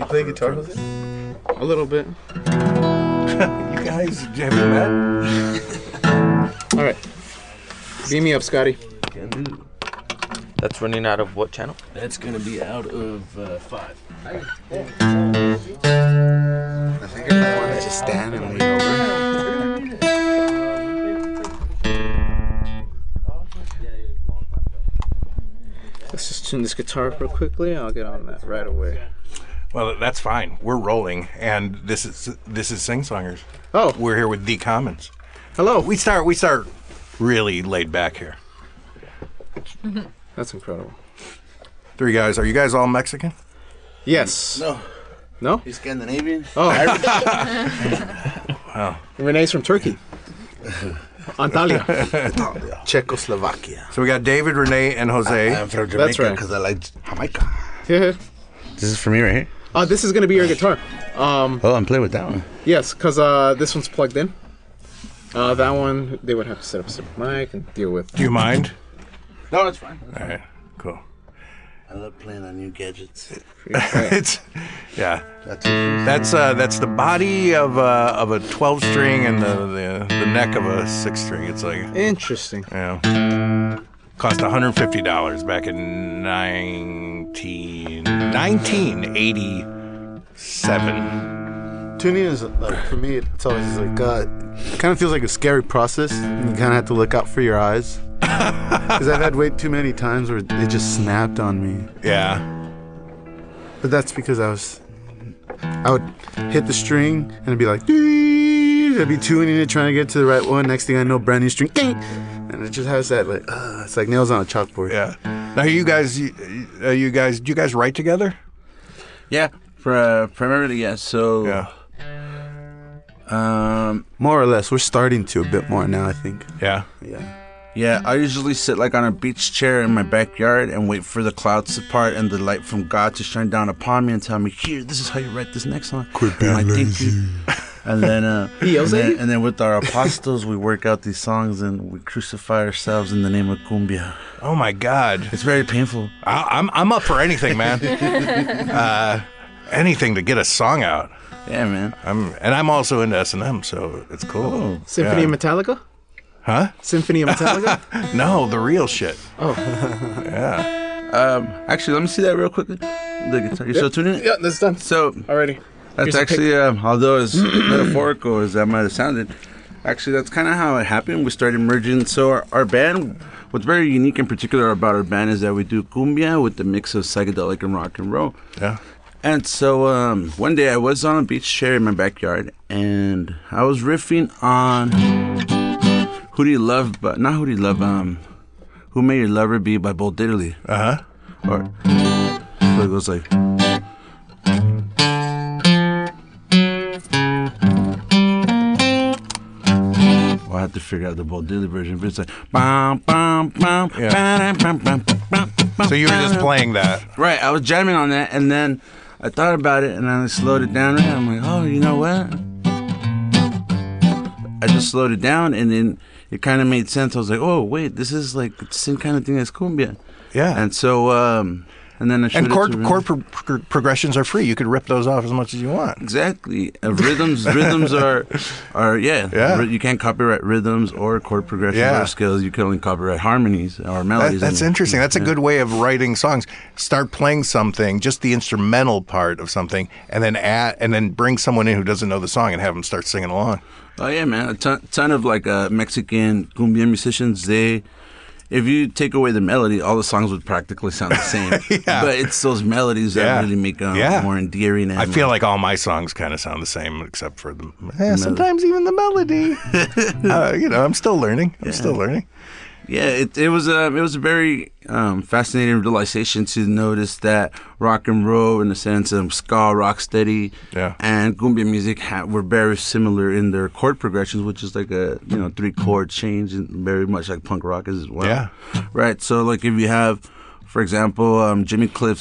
play guitar, Jose? A little bit. You guys, have you met? All right. Beam me up, Scotty. That's running out of what channel? That's gonna be out of 5. I think I want to just stand and lean over. Let's just tune this guitar up real quickly. I'll get on that right away. Well, that's fine. We're rolling, and this is Sing Songers. Oh, We're here with D Commons. hello. We start really laid back here. That's incredible. 3 guys. Are you guys all Mexican? Yes. No, No? he's Scandinavian. Oh, Wow. Renee's from Turkey. Antalya. Czechoslovakia. So we got David, Renee, and Jose. I'm from That's Jamaica right. because I like Jamaica. Yeah. This is for me right here. This is going to be your guitar. Oh, I'm playing with that one. Yes, because this one's plugged in. That one, they would have to set up a separate mic and deal with. Do you mind? No, that's fine. All right. Cool. I love playing on new gadgets. It's yeah. That's That's the body of a 12-string and the neck of a 6-string. It's like Interesting. cost $150 back in 1987. Tuning is like for me. It's always like it kind of feels like a scary process. You kind of have to look out for your eyes because I've had way too many times where it just snapped on me. Yeah. But that's because I would hit the string and it'd be like, "Dee." I'd be tuning it, trying to get to the right one. Next thing I know, brand new string, and it just has that like, it's like nails on a chalkboard. Yeah. Now, do you guys write together? Yeah, primarily yes. So Yeah. More or less, we're starting to a bit more now. I think. Yeah. yeah, I usually sit like on a beach chair in my backyard and wait for the clouds to part and the light from God to shine down upon me and tell me, "Here, this is how you write this next song." Quit being lazy. And then, He yells at you? and then with our apostles, we work out these songs and we crucify ourselves in the name of cumbia. Oh my God. It's very painful. I'm up for anything, man. Anything to get a song out. Yeah, man. I'm also into S&M, so it's cool. Symphony Yeah. of Metallica? Huh? Symphony of Metallica? No, the real shit. Oh. Yeah. Actually, let me see that real quickly. The guitar. You're still tuning it? Yeah, that's done. So Already. that's Here's a actually, although as metaphorical as that might have sounded, actually that's kind of how it happened. We started merging. So our band, what's very unique in particular about our band is that we do cumbia with the mix of psychedelic and rock and roll. Yeah. And so one day I was on a beach chair in my backyard and I was riffing on Who Do You Love, but not Who Do You Love, Who May Your Lover Be by Bo Diddley. Uh-huh. Or so it goes like, well, I have to figure out the Bo Diddley version, but it's like bam, bam, bam, Yeah. bam, bam, bam, bam, bam, So you were just playing that. right. I was jamming on that, and then I thought about it, and then I slowed it down. And I'm like, oh, you know what? I just slowed it down, and then it kind of made sense. I was like, oh, wait, this is like the same kind of thing as cumbia. Yeah. And so, and then I showed And it chord to progressions are free. You could rip those off as much as you want. Exactly. Rhythms are yeah. Yeah. You can't copyright rhythms or chord progressions Yeah. or scales. You can only copyright harmonies or melodies. That's interesting. That's a good way of writing songs. Start playing something, just the instrumental part of something, and then bring someone in who doesn't know the song and have them start singing along. Oh yeah, man. A ton of like Mexican cumbia musicians. If you take away the melody, all the songs would practically sound the same. Yeah. But it's those melodies that Yeah. really make them Yeah. more endearing. And I feel like all my songs kind of sound the same, except for sometimes even the melody. I'm still learning. I'm still learning. Yeah, it was a very fascinating realization to notice that rock and roll, in the sense of ska, rocksteady, Yeah. and cumbia music were very similar in their chord progressions, which is like a 3-chord change, and very much like punk rock is as well. Yeah. Right. So like if you have, for example, Jimmy Cliff's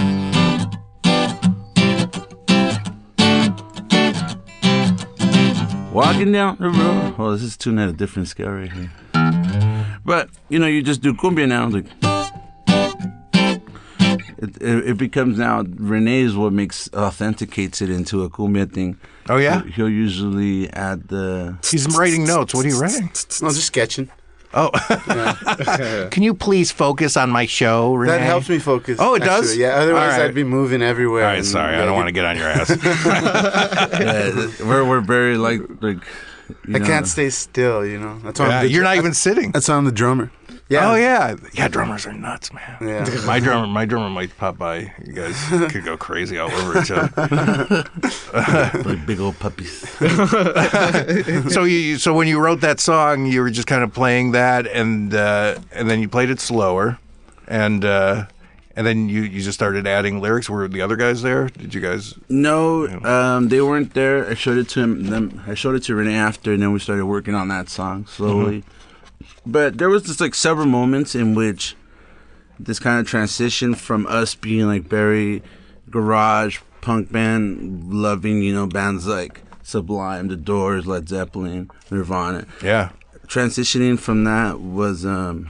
Walking Down the Road. Oh, this is tuned at a different scale right here. But, you just do cumbia now. Like, it becomes now Renee is what authenticates it into a cumbia thing. Oh yeah, He'll usually add the. he's writing notes. What are you writing? No, just sketching. Oh, can you please focus on my show, Renee? That helps me focus. Oh, it does? actually. Yeah, otherwise All right. I'd be moving everywhere. All right, and, sorry, I don't want to get on your ass. We're very like. I can't stay still, you know. That's why Yeah, you're not even sitting. That's why I'm the drummer. Yeah. Oh yeah, drummers are nuts, man. Yeah. My drummer might pop by. You guys could go crazy all over each other. Like big old puppies. So when you wrote that song, you were just kind of playing that, and then you played it slower, and then you just started adding lyrics. Were the other guys there? Did you guys? No, they weren't there. I showed it to him. I showed it to Renee after, and then we started working on that song slowly. Mm-hmm. But there was just like several moments in which this kind of transition from us being like very garage punk band, loving, you know, bands like Sublime, The Doors, Led Zeppelin, Nirvana. Yeah. Transitioning from that was in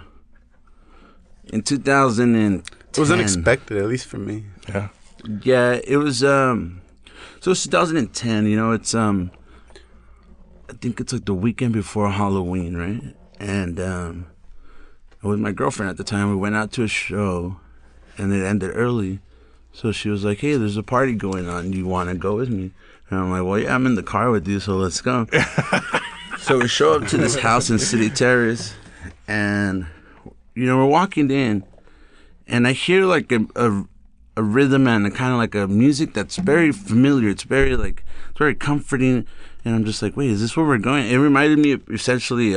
2010. It was unexpected, at least for me. Yeah. Yeah, it was so it's 2010, you know, it's I think it's like the weekend before Halloween, right? And with my girlfriend at the time, we went out to a show and it ended early. So she was like, "Hey, there's a party going on. You want to go with me?" And I'm like, "Well, yeah, I'm in the car with you, so let's go." So we show up to this house in City Terrace, and you know, we're walking in, and I hear like a rhythm and a kind of like a music that's very familiar. It's very like it's very comforting, and I'm just like, "Wait, is this where we're going?" It reminded me of essentially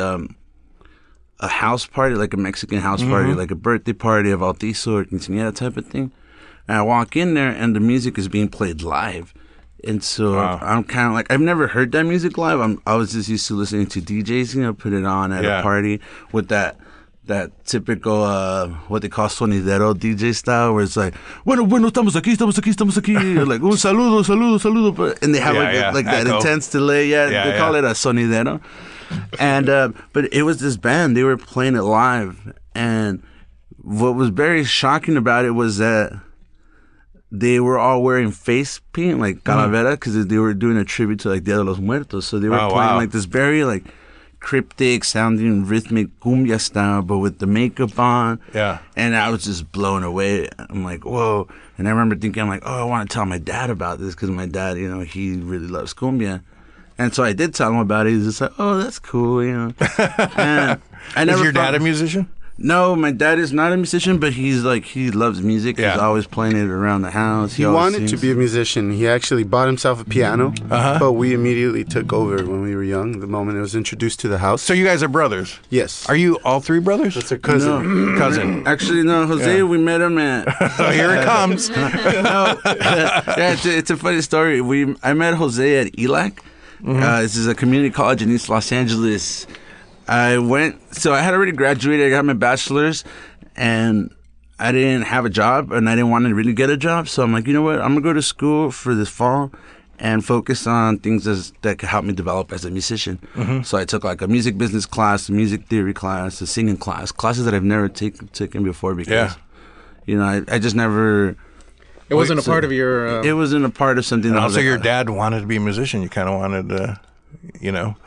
a house party, like a Mexican house party, like a birthday party of Bautizo or quinceañera type of thing. And I walk in there, and the music is being played live. And so I'm kind of like, I've never heard that music live. I was just used to listening to DJs, you know, put it on at a party with that typical, what they call sonidero DJ style, where it's like, bueno, estamos aquí. Or like, un saludo. And they have like that echo. intense delay. They call it a sonidero. And, but it was this band, they were playing it live. And what was very shocking about it was that they were all wearing face paint, like calavera, because they were doing a tribute to like Dia de los Muertos. So they were playing like this very like cryptic sounding rhythmic cumbia style, but with the makeup on. Yeah. And I was just blown away. I'm like, whoa. And I remember thinking, I'm like, oh, I want to tell my dad about this, because my dad, you know, he really loves cumbia. And so I did tell him about it. He's just like, oh, that's cool, you know. And I never Is your dad a musician? No, my dad is not a musician, but he's like, he loves music. Yeah. He's always playing it around the house. He always wanted to sings. be a musician. He actually bought himself a piano, but we immediately took over when we were young, the moment it was introduced to the house. So you guys are brothers? Yes. Are you all three brothers? That's our cousin. Cousin. Actually, no, Jose, we met him at... Oh, here it comes. No, yeah, it's a funny story. I met Jose at ELAC. This is a community college in East Los Angeles. I had already graduated. I got my bachelor's, and I didn't have a job, and I didn't want to really get a job. So I'm like, you know what? I'm going to go to school for this fall and focus on things that could help me develop as a musician. So I took like a music business class, a music theory class, a singing class, classes that I've never taken before because, you know, I just never... It wasn't a part of your... It wasn't a part of something that I was Also, like, your dad wanted to be a musician. You kind of wanted, you know.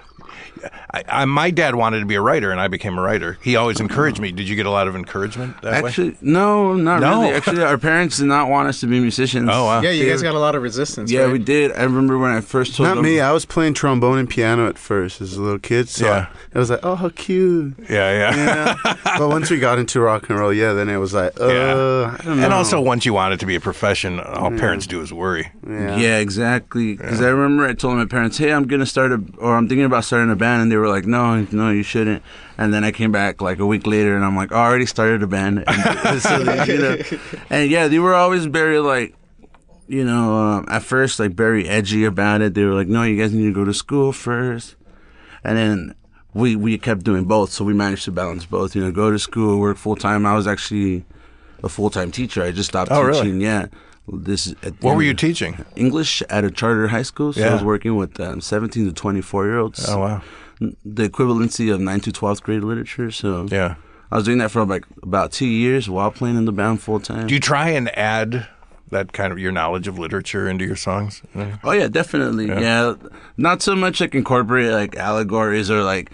My dad wanted to be a writer, and I became a writer. He always encouraged me. Did you get a lot of encouragement that way? Actually, no, not really. Actually, our parents did not want us to be musicians. Oh, wow. Yeah, you guys got a lot of resistance. Yeah, right? we did. I remember when I first told Not them. me. I was playing trombone and piano at first as a little kid. So Yeah. I was like, oh, how cute. Yeah. But once we got into rock and roll, then it was like, I don't know. And also, once you want it to be a profession, all parents do is worry. Yeah, exactly. Because I remember I told my parents, "Hey, I'm thinking about starting a band," and they were like, "No, you shouldn't." And then I came back like a week later, and I'm like, "Oh, I already started a band." And, so they, you know, and yeah, they were always very like, you know, at first like very edgy about it. They were like, "No, you guys need to go to school first," and then we kept doing both, so we managed to balance both. You know, go to school, work full time. I was actually a full-time teacher. I just stopped teaching. Really? Yeah. What were you teaching? English at a charter high school. So I Yeah. was working with 17 to 24-year-olds. Oh, wow. The equivalency of 9th to 12th grade literature. So Yeah. I was doing that for like about 2 years while playing in the band full time. Do you try and add that kind of your knowledge of literature into your songs? Oh yeah, definitely. Yeah, not so much like incorporate like allegories or like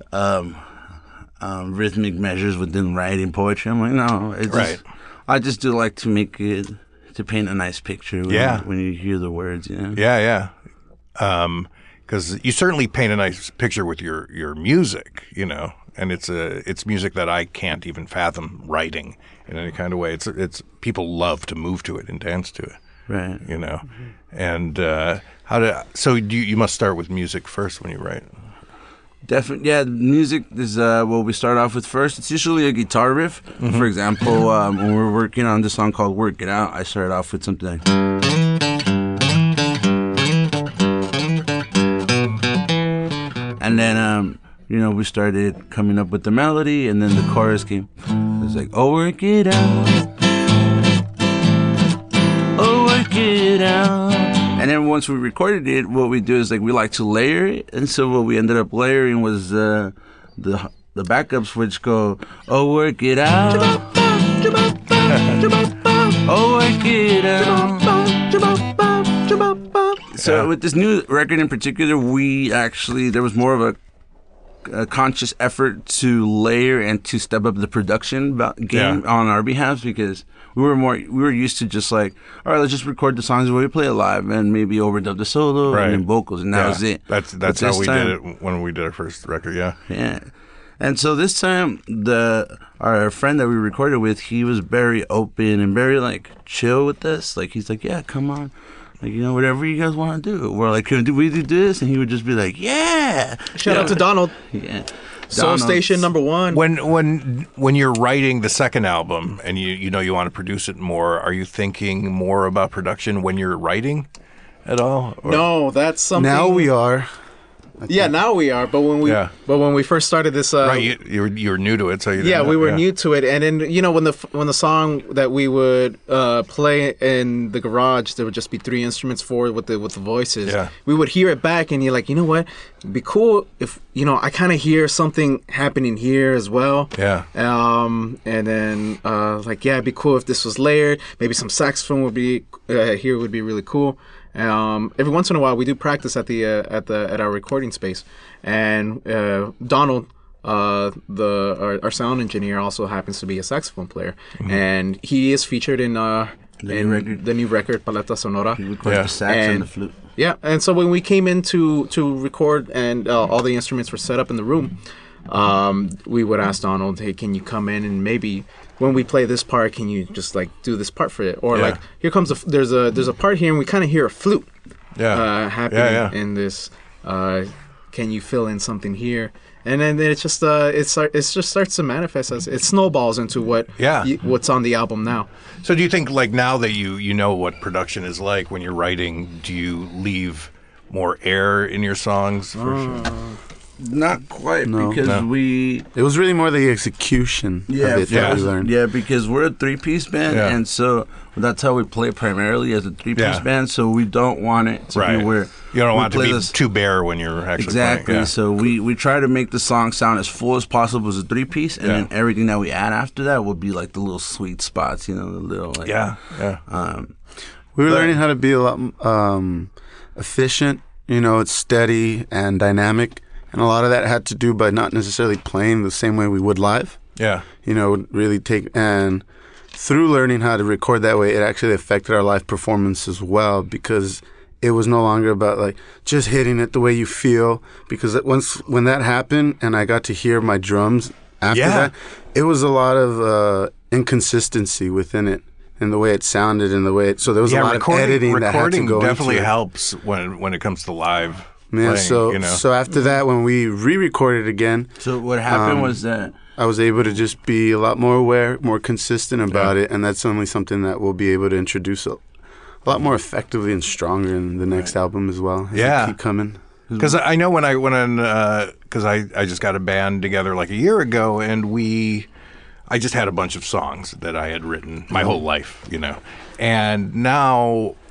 rhythmic measures within writing poetry. I'm like, no, it's just, I just do like to make it to paint a nice picture. When you hear the words, you know. Yeah. Because you certainly paint a nice picture with your music, you know, and it's music that I can't even fathom writing in any kind of way. It's people love to move to it and dance to it, right? You know, and you must start with music first when you write. Definitely, yeah. Music is what we start off with first. It's usually a guitar riff. For example, when we're working on this song called "Work It Out," I started off with something like. And then, we started coming up with the melody, and then the chorus came. It was like, oh, work it out. Oh, work it out. And then once we recorded it, what we do is, like, we like to layer it. And so what we ended up layering was the backups, which go, oh, work it out. Oh, work it out. So with this new record in particular, there was more of a conscious effort to layer and to step up the production game on our behalf, because we were used to just like, all right, let's just record the songs where we play it live and maybe overdub the solo and then vocals, and that was it. That's how we did it when we did our first record. Yeah. And so this time, our friend that we recorded with, he was very open and very like chill with us. Like he's like, yeah, come on. Like, whatever you guys want to do. We're like, do we do this? And he would just be like, yeah. Shout out to Donald. Yeah. Soul Station #1. When you're writing the second album and you want to produce it more, are you thinking more about production when you're writing at all? Or? No, that's something. Now we are. Yeah, now we are. But when we first started this, right, you were new to it, so you didn't know. we were new to it, and then when the song that we would play in the garage, there would just be 3 instruments for it with the voices. Yeah. We would hear it back, and you're like, you know what? It'd be cool if I kind of hear something happening here as well. Yeah. And then it'd be cool if this was layered. Maybe some saxophone would be here would be really cool. Every once in a while, we do practice at our recording space, and Donald, our sound engineer, also happens to be a saxophone player, and he is featured in the new record Paleta Sonora. He records the sax and the flute. Yeah, and so when we came in to record, and all the instruments were set up in the room, we would ask Donald, hey, can you come in and maybe when we play this part, can you just like do this part for it? Or like, here comes there's a part here and we kind of hear a flute happening in this. Can you fill in something here? And then it just starts to manifest as it snowballs into what's on the album now. So do you think, like, now that you know what production is like when you're writing, do you leave more air in your songs? Not quite, because it was really more the execution of it that we learned. Yeah, because we're a 3-piece band, and so that's how we play primarily, as a 3-piece band. So we don't want it to be where you don't want it to be too bare when you're actually playing. Yeah. So we try to make the song sound as full as possible as a 3-piece, and then everything that we add after that will be like the little sweet spots, the little like we were learning how to be a lot efficient. It's steady and dynamic. And a lot of that had to do by not necessarily playing the same way we would live. Yeah. Really and through learning how to record that way, it actually affected our live performance as well, because it was no longer about like just hitting it the way you feel. Because when that happened and I got to hear my drums after that, it was a lot of inconsistency within it. And the way it sounded and the way so there was a lot of editing that had to go into it. Definitely helps when it comes to live. Yeah, so after that, when we re-recorded again, so what happened was that I was able to just be a lot more aware, more consistent about it, and that's only something that we'll be able to introduce a lot more effectively and stronger in the next album as well. As keep coming. Because I know when I went on, because I just got a band together like a year ago, and I just had a bunch of songs that I had written my whole life, and now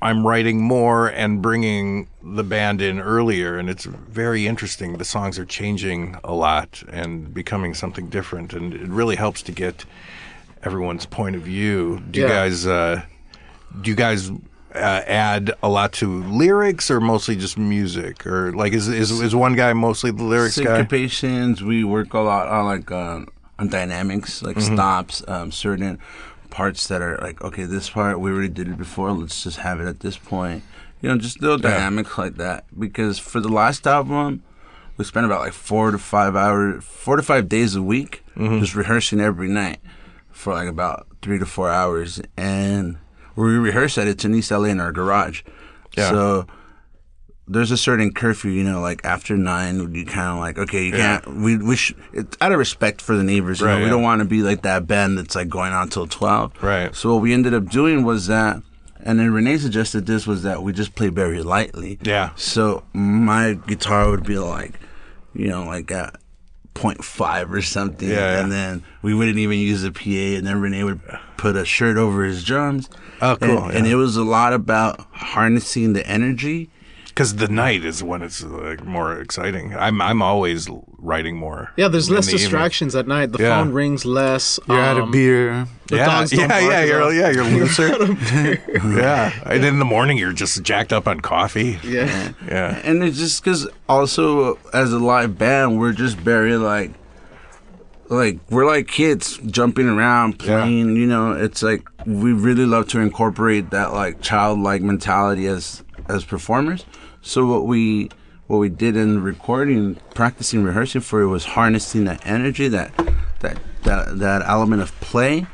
I'm writing more and bringing the band in earlier, and it's very interesting. The songs are changing a lot and becoming something different, and it really helps to get everyone's point of view. Do you guys add a lot to lyrics, or mostly just music, or like is one guy mostly the lyrics guy? Syncopations. We work a lot on on dynamics, like stops, certain parts that are like, okay, this part we already did it before. Let's just have it at this point. Just little dynamics like that. Because for the last album, we spent about like 4 to 5 days a week just rehearsing every night for like about 3 to 4 hours, and we rehearse at it in East LA in our garage. Yeah. So there's a certain curfew, like after 9, you kind of like, okay, you can't. It's out of respect for the neighbors. We don't want to be like that band that's like going on till 12. Right. So what we ended up doing was that, and then Renee suggested this, was that we just play very lightly. Yeah. So my guitar would be like, like at 0.5 or something. Yeah. And then we wouldn't even use a PA, and then Renee would put a shirt over his drums. Oh, cool. And it was a lot about harnessing the energy. Because the night is when it's like more exciting. I'm always writing more. Yeah, there's in less the evening. distractions at night. The phone rings less. You're out of beer. The dogs don't bark you're looser. Yeah, and in the morning you're just jacked up on coffee. Yeah. And it's just because also as a live band, we're just very like we're like kids jumping around playing. It's like we really love to incorporate that like childlike mentality as performers. So what we did in recording, practicing, rehearsing for it was harnessing that energy, that element of play,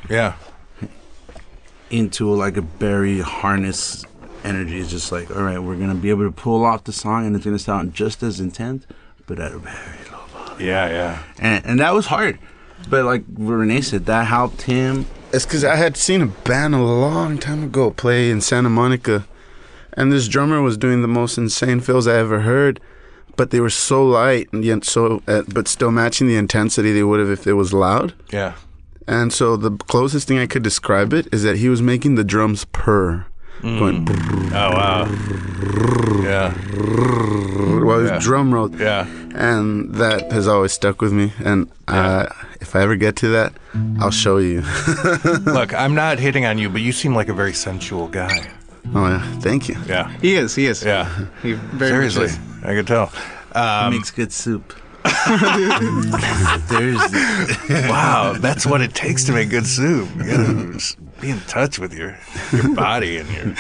into like a very harnessed energy. It's just like, all right, we're gonna be able to pull off the song, and it's gonna sound just as intense, but at a very low volume. Yeah. And that was hard, but like Renee said, that helped him. It's because I had seen a band a long time ago play in Santa Monica, and this drummer was doing the most insane fills I ever heard, but they were so light and yet but still matching the intensity they would have if it was loud. Yeah. And so the closest thing I could describe it is that he was making the drums purr, going. Oh wow. Yeah. While his drum rolled. Yeah. And that has always stuck with me. And if I ever get to that, I'll show you. Look, I'm not hitting on you, but you seem like a very sensual guy. Oh yeah, thank you. Yeah. He is. Yeah. He very much Seriously, is. I could tell. He makes good soup. Wow, that's what it takes to make good soup. You gotta just be in touch with your body and your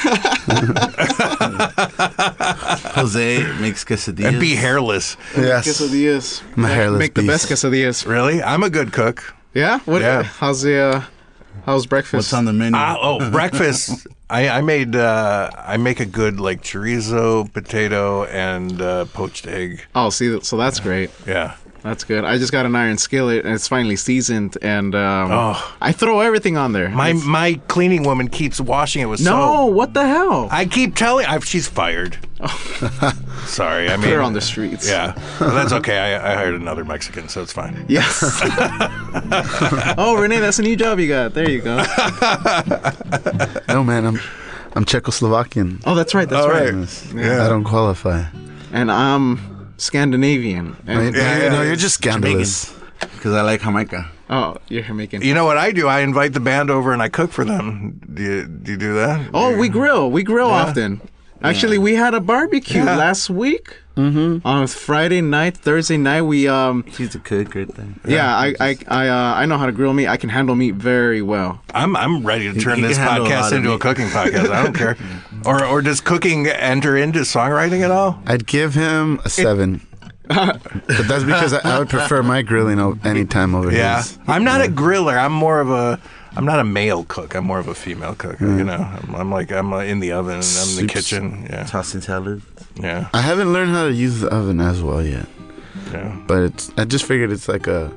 Jose makes quesadillas. and be hairless. Yes. Quesadillas. I'm a hairless Make the best beast. quesadillas. Really, I'm a good cook. Yeah. What? Yeah. How's breakfast? What's on the menu? Breakfast. I make a good like chorizo, potato, and poached egg. Oh, see, so that's great. Yeah. That's good. I just got an iron skillet, and it's finally seasoned, and I throw everything on there. My cleaning woman keeps washing it with No, soap. what the hell? I keep telling. she's fired. Sorry, I mean. Put her on the streets. Yeah, well, that's okay. I hired another Mexican, so it's fine. Yes. Oh, Renee, that's a new job you got. There you go. No man, I'm Czechoslovakian. Oh, that's right. That's right. I don't qualify. And I'm Scandinavian. And, No, you're just scandalous. Because I like Jamaica. Oh, you're Jamaican. You know what I do? I invite the band over and I cook for them. Do you do that? Oh, we grill. We grill often. Actually, we had a barbecue last week. Mm-hmm. On Friday night, Thursday night, we He's a cook right there. I know how to grill meat. I can handle meat very well. I'm ready to turn You this can handle a podcast lot of into a meat. cooking podcast. I don't care. Or does cooking enter into songwriting at all? I'd give him a 7. But that's because I would prefer my grilling any time over Yeah. his. I'm not a griller. I'm not a male cook. I'm more of a female cook. You know, I'm in the oven and I'm in the Soups. kitchen. Yeah. Tossing salad. Yeah. I haven't learned how to use the oven as well yet. Yeah. But I just figured it's like a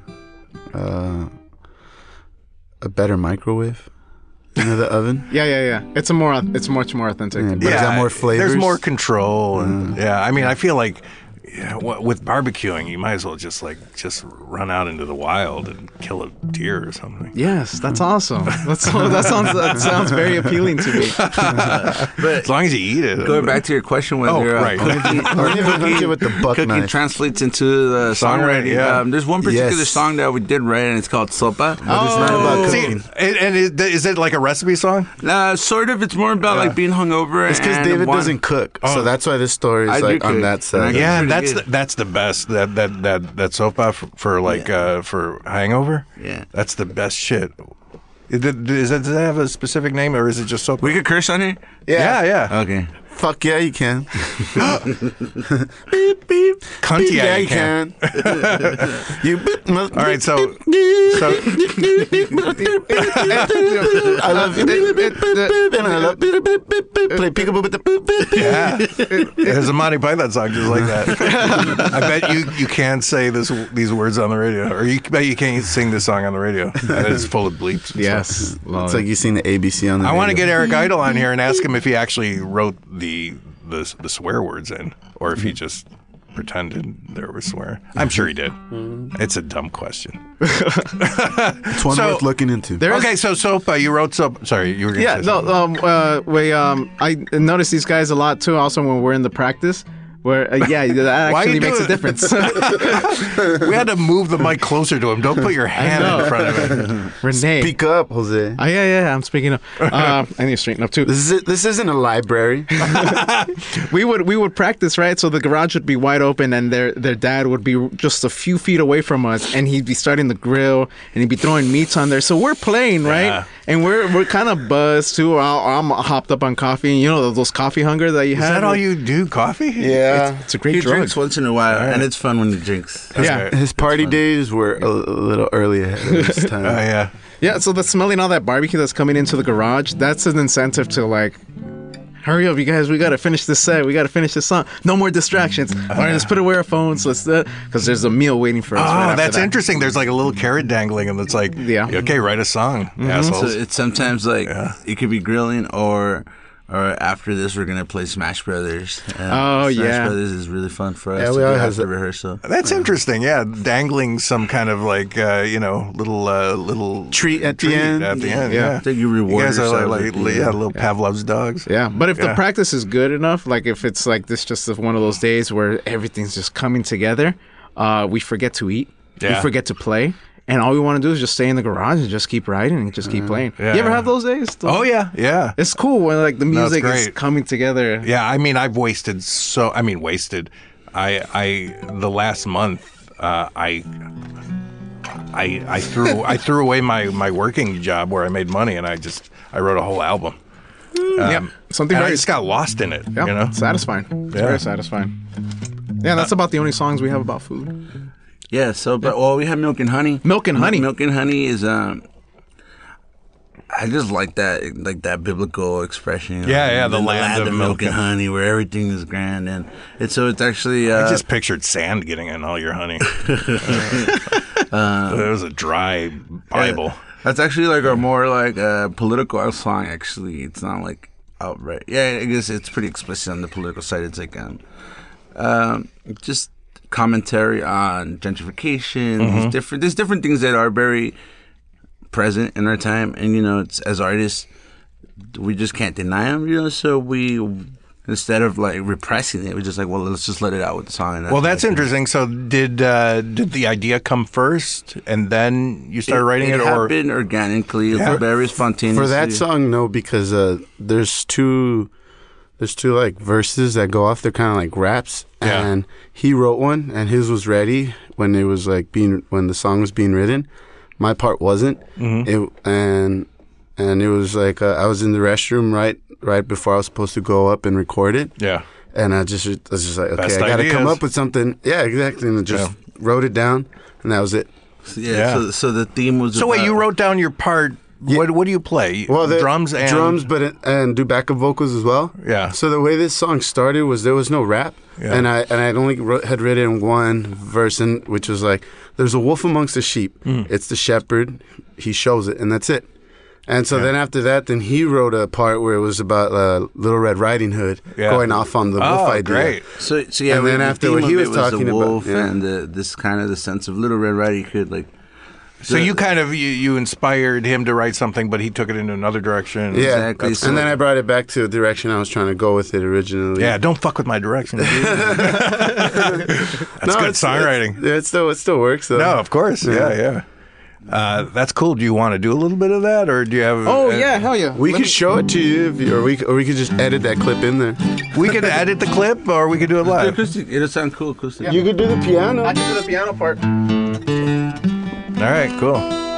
better microwave. You know, the oven? Yeah. It's much more authentic. Yeah, but is that more flavors? There's more control. And, yeah. I mean, I feel like Yeah, with barbecuing, you might as well just run out into the wild and kill a deer or something. Yes, that's awesome. That sounds very appealing to me. But as long as you eat it. Going back to your question, whether right. Cooking with the buck cooking knife. translates into the songwriting. Yeah. There's one particular Yes. song that we did write, and it's called Sopa. But it's not about See, cooking. and is it like a recipe song? Sort of. It's more about like being hungover. It's because and David one- doesn't cook, so that's why this story I is do like on cook, that and side. I Yeah, pretty that's good. that's the best. That sopa for like for hangover. Yeah. That's the best shit. Does that have a specific name or is it just sopa? We could curse on here? yeah. Okay. Fuck yeah, you can. Cunt, Yeah, you can. You. All right, so I love you. And I love play peekaboo with the. yeah, there's a Monty Python song just like that. I bet you can't say these words on the radio, or you bet you can't sing this song on the radio. And it's full of bleeps. and Yes. stuff. It's like you seen the ABC on the. I want to radio. get Eric Idle on here and ask him if he actually wrote the swear words in, or if he just pretended there was swear. I'm sure he did. It's a dumb question. It's one So- worth looking into. Okay, so Sopa, you wrote Sopa. Sorry, you were going to Yeah, say no, something. I notice these guys a lot too. Also, when we're in the practice, where that Why actually you makes do a it? difference. We had to move the mic closer to him. Don't put your hand in front of it. Renee. Speak up, Jose. Yeah, I'm speaking up. I need to straighten up too. This isn't a library. We would practice, right? So the garage would be wide open, and their dad would be just a few feet away from us, and he'd be starting the grill, and he'd be throwing meats on there. So we're playing, right? Yeah. And we're kind of buzzed too. I'm hopped up on coffee. You know those coffee hunger that you Is have. that all you do? Coffee? Yeah. It's a great He drug. drinks once in a while, and it's fun when he drinks. Yeah. His party days were a little early ahead of his time. Oh, yeah. Yeah, so the smelling all that barbecue that's coming into the garage, that's an incentive to like, hurry up, you guys, we gotta finish this set, we gotta finish this song. No more distractions. All right, let's put away our phones, because there's a meal waiting for us. right Oh, after that's that. interesting. There's like a little carrot dangling, and it's like, Yeah. okay, write a song, So assholes. it's sometimes like it could be grilling or after this we're gonna play Smash Brothers. Oh, Smash yeah. Brothers is really fun for us Yeah, to we do all have after that. rehearsal. That's interesting. Yeah, dangling some kind of like little Treat at the end. At the end, Yeah. yeah. I think you You reward guys are yourself like at the end. little Pavlov's dogs. Yeah, but if the Yeah. practice is good enough, like if it's like this just one of those days where everything's just coming together, we forget to eat, we Yeah. forget to play, and all we want to do is just stay in the garage and just keep writing and just keep playing. yeah. You ever have those days? Oh yeah, yeah. It's cool when like the it's music is great. coming together. Yeah, I mean, I've wasted I the last month, I threw away my working job where I made money, and I wrote a whole album. Yeah, something And I very just got lost in it. yeah, You know, satisfying. It's Yeah. very satisfying. Yeah, that's about the only songs we have about food. Yeah, so but we have Milk and Honey. Milk and Honey. Milk and Honey is I just like that biblical expression. You know, Yeah, the land of milk and honey, where everything is grand, and it's actually. I just pictured sand getting in all your honey. It was a dry Bible. That's actually like a more like political song. Actually, it's not like outright. Yeah, I guess it's pretty explicit on the political side. It's like just commentary on gentrification. There's different things that are very present in our time, and it's as artists, we just can't deny them. So we, instead of like repressing it, we're just like, well, let's just let it out with the song. And Well, that's interesting. So did the idea come first, and then you started writing it, It or happened organically, Yeah. very spontaneously. For that song, no, because there's two like verses that go off. They're kind of like raps, Yeah. and he wrote one, and his was ready when it was like when the song was being written. My part wasn't, and it was like I was in the restroom right before I was supposed to go up and record it. yeah, And I was just like, okay, Best I got to come ideas. up with something. Yeah, exactly. And I just wrote it down, and that was it. Yeah. So the theme was. So wait, about- you wrote down your part. What do you play? The drums and drums, and do backup vocals as well. Yeah. So the way this song started was there was no rap, Yeah. and I'd only had written one verse, which was like, "There's a wolf amongst the sheep. It's the shepherd. He shows it, and that's it." And so then after that, then he wrote a part where it was about Little Red Riding Hood going off on the wolf idea. Great. So yeah, and then after what he was talking the wolf about, and this kind of the sense of Little Red Riding Hood, like. So you kind of you inspired him to write something, but he took it in another direction. Yeah, Exactly. and then I brought it back to the direction I was trying to go with it originally. Yeah, don't fuck with my direction. Dude. That's good songwriting. It still works though. No, of course. Yeah. That's cool. Do you want to do a little bit of that, or do you have? Oh yeah, hell yeah. We could show it to you, or we could just edit that clip in there. We could edit the clip, or we could do it live. Acoustic, it'll sound cool acoustic. You could do the piano. I can do the piano part. All right, cool.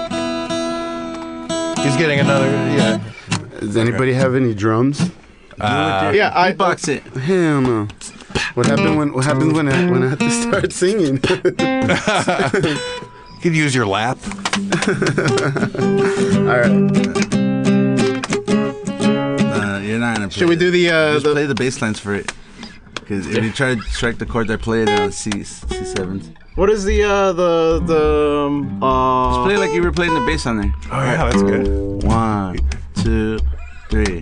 He's getting another. Yeah. Does anybody have any drums? Yeah, I Beatbox it. Hell no. What happens when I have to start singing? You could use your lap. All right. You're not gonna play Should we do the Just play the bass lines for it. Because if you try to strike the chords, I play it on C7s. what is the Just play it like you were playing the bass on there. Oh yeah, that's good. 1, 2, 3.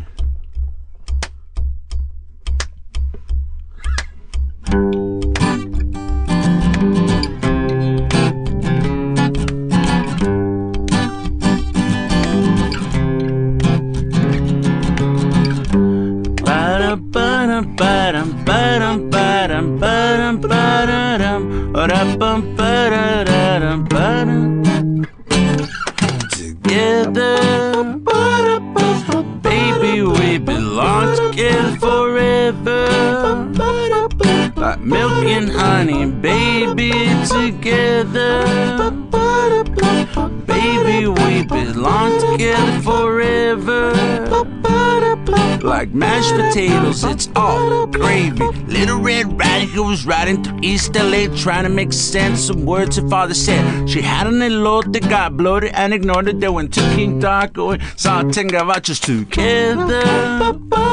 Together, baby, we belong together forever. Like milk and honey, baby, together. Baby, we belong together forever. Like mashed potatoes, it's all gravy. Little Red Riding Hood was riding through East LA, trying to make sense of words her father said. She had an elote that got bloated and ignored it. They went to King Taco and saw 10 gavachos together.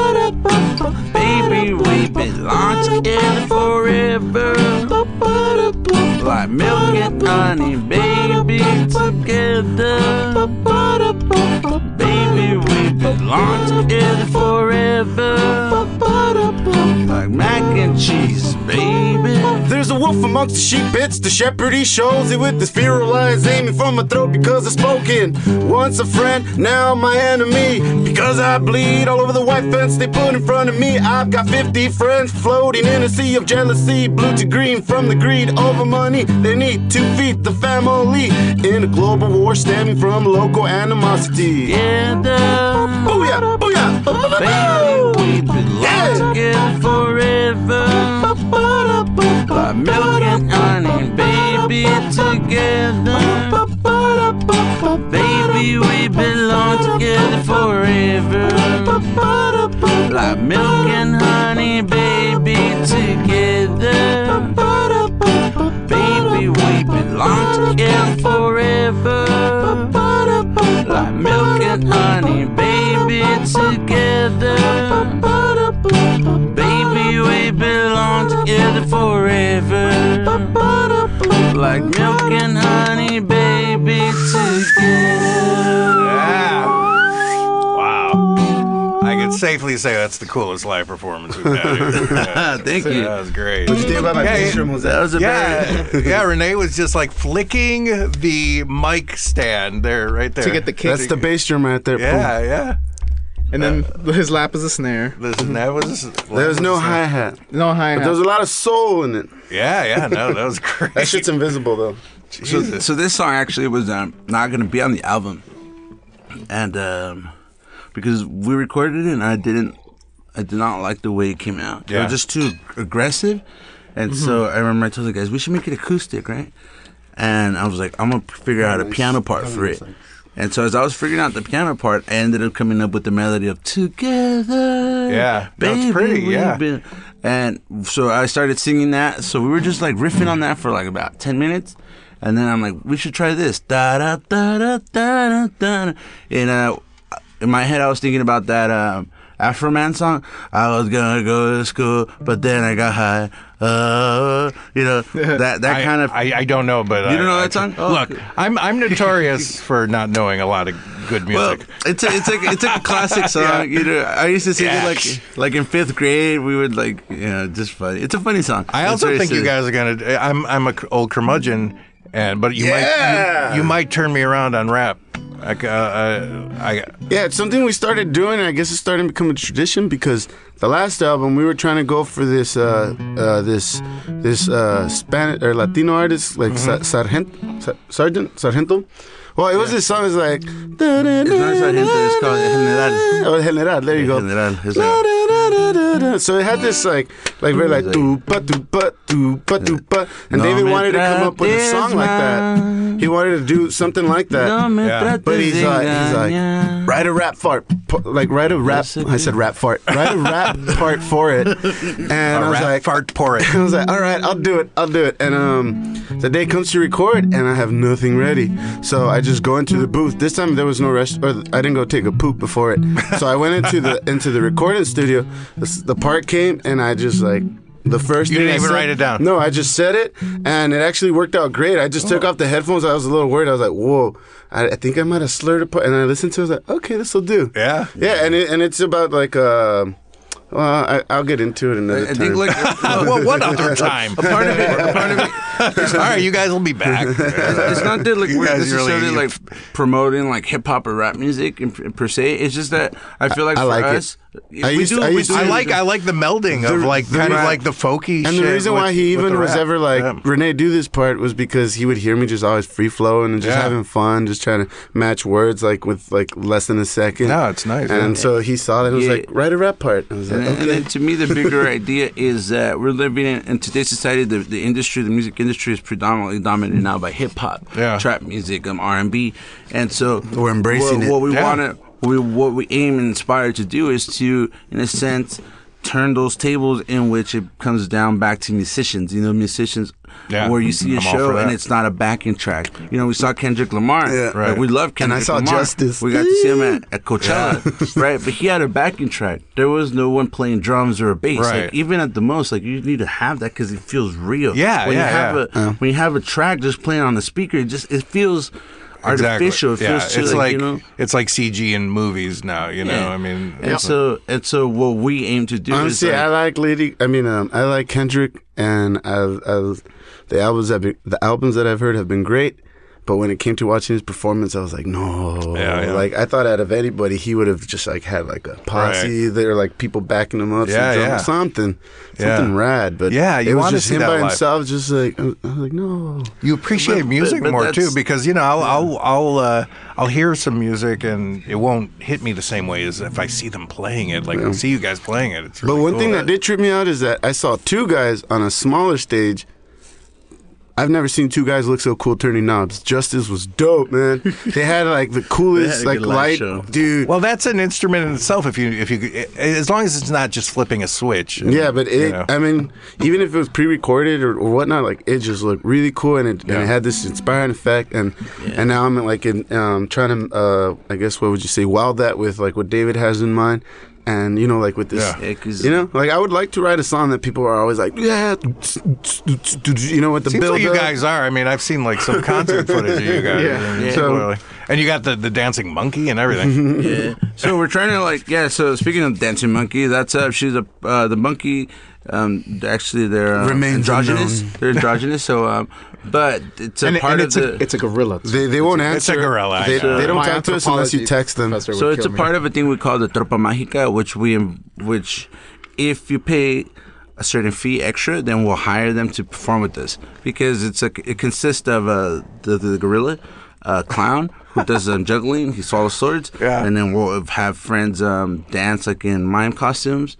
Baby, we belong together forever. Like milk and honey, baby, together. Baby, we belong together forever. Like mac and cheese, baby. There's a wolf amongst the sheep pits. The shepherd he shows it with his feral eyes aiming for my throat because I've spoken. Once a friend, now my enemy. Because I bleed all over the white fence they put in front of me. I've got 50 friends floating in a sea of jealousy. Blue to green from the greed over money. They need to feed the family in a global war stemming from local animosity. Together, Booyah, booyah, baby, we belong together forever. Like milk and honey, baby, together. Baby, we belong together forever. Like milk and honey, baby, together. Baby, we belong together forever. Like milk and honey, baby, together. Baby, we belong together forever. Like milk and honey, baby, together. Yeah. Wow. I can safely say that's the coolest live performance we've had here. Yeah. Thank you. That was great. What do you think about my bass drum? That was a very... Yeah, Renee was just like flicking the mic stand there, right there. to get the kick. That's the bass drum right there. Yeah. And then his lap is a snare. That was. There's no hi-hat. No hi But there's a lot of soul in it. Yeah, no, that was great. That shit's invisible though. So this song actually was not going to be on the album. And because we recorded it and I did not like the way it came out. Yeah. It was just too aggressive. And so I remember I told the guys, we should make it acoustic, right? And I was like, I'm going to figure out a piano part for it. And so as I was figuring out the piano part, I ended up coming up with the melody of Together. Yeah, Baby, that's pretty, we've yeah. been-" And so I started singing that. So we were just like riffing on that for like about 10 minutes. And then I'm like, we should try this. Da da da da da da da. And in my head, I was thinking about that Afro Man song. I was gonna go to school, but then I got high. You know that kind of. I don't know, but You don't know that song? Oh, Look, okay. I'm notorious for not knowing a lot of good Well, music. it's a classic song. You know, I used to sing it like in 5th grade. We would just funny. It's a funny song. I also think you guys are gonna. I'm a old curmudgeon, but you might turn me around on rap. Yeah, it's something we started doing, and I guess it's starting to become a tradition because the last album we were trying to go for this Spanish or Latino artist like Sargento. Well, it was this song. It's like It's not Sargento, it's called General. Oh, General. There you go. General. It's like- So it had this like very like tupa tupa tupa tupa, and No David me wanted to come up with a song like that. mal. He wanted to do something like that. No me trates But he's de like, engañar. write a rap fart, write a rap. I said rap fart. Write a rap part for it, and I was rap like, fart pour it. I was like, all right, I'll do it. And the day comes to record, and I have nothing ready, so I just go into the booth. This time there was no rest, or I didn't go take a poop before it, so I went into the recording studio. The part came, and I just like. The first You thing didn't I even said- write it down. No, I just said it, and it actually worked out great. I just took off the headphones. I was a little worried. I was like, "Whoa!" I think I might have slurred a part. And I listened to it. I was like, "Okay, this will do." Yeah? yeah, and it's about like I'll get into it another I time. think like Well, what other time? a part of it. All right, you guys will be back. It's not that like we're guys necessarily really- like promoting like hip hop or rap music per se. It's just that I feel like I for like it. us, I used to- I like the melding of like kind of like the folky And shit. the reason why with- he with even the was rap. ever like, Yeah. Renee, do this part was because he would hear me just always free flowing and just Yeah. having fun, just trying to match words like with like less than a second. No, it's nice, And yeah. so he saw that and was Yeah. like, write a rap part. I was like, And okay. then to me, the bigger idea is that we're living in today's society. The industry, the music industry, is predominantly dominated now by hip hop, Yeah. trap music, R&B, and so We're embracing what it. we Yeah. want to, what we aim and aspire to do is to, in a sense, turn those tables in which it comes down back to musicians. You know, musicians. Yeah. Where you see a I'm all show for and that. it's not a backing track. You know, we saw Kendrick Lamar. Yeah. Like, Right. we love And Kendrick I saw Lamar. Justice. We got to see him at Coachella, right? But he had a backing track. There was no one playing drums or a bass. Right. Like, even at the most, like you need to have that because it feels real. Yeah, when yeah, you have yeah. when you have a track just playing on the speaker, it feels artificial. It feels too, it's like you know. it's like CG in movies now. You know, I mean, And so what we aim to do Honestly, is I like I like Kendrick, and the albums that I've heard have been great. But when it came to watching his performance, I was like, no. Yeah. Like, I thought out of anybody, he would have just like had like a posse there, like people backing him up, something rad. But Yeah, you it was wanna just see him that by live. himself, just like I was like, no. you appreciate music but more that's- too because you know I'll hear some music and it won't hit me the same way as if I see them playing it. Like see you guys playing it. It's really But one cool. thing that did trip me out is that I saw two guys on a smaller stage. I've never seen two guys look so cool turning knobs. Justice was dope, man. They had like the coolest They had a like good live light, show. dude. Well, that's an instrument in itself. If you, as long as it's not just flipping a switch. Yeah, but you it. know. I mean, even if it was pre-recorded or whatnot, like it just looked really cool, and it had this inspiring effect. And now I'm like trying to, I guess, what would you say, wild that with like what David has in mind. And you know, like with this, Yeah, 'cause- you know, like I would like to write a song that people are always like, yeah, you know, with the Seems build like you up. guys are. I mean, I've seen like some concert footage of you guys. Yeah. And, So- and you got the dancing monkey and everything. Yeah. So we're trying to like So speaking of dancing monkey, that's she's the monkey. Actually, they're Remains androgynous. unknown. They're androgynous. So, but it's a And, part and of it's the. a gorilla. They won't It's a answer. gorilla, They, I know. they don't My talk to us unless you anthropology text them. professor would So it's a kill me. part of a thing we call the Tropa Mágica, which if you pay a certain fee extra, then we'll hire them to perform with us because it consists of the gorilla, clown who does juggling, he swallows swords, Yeah. and then we'll have friends dance like in mime costumes.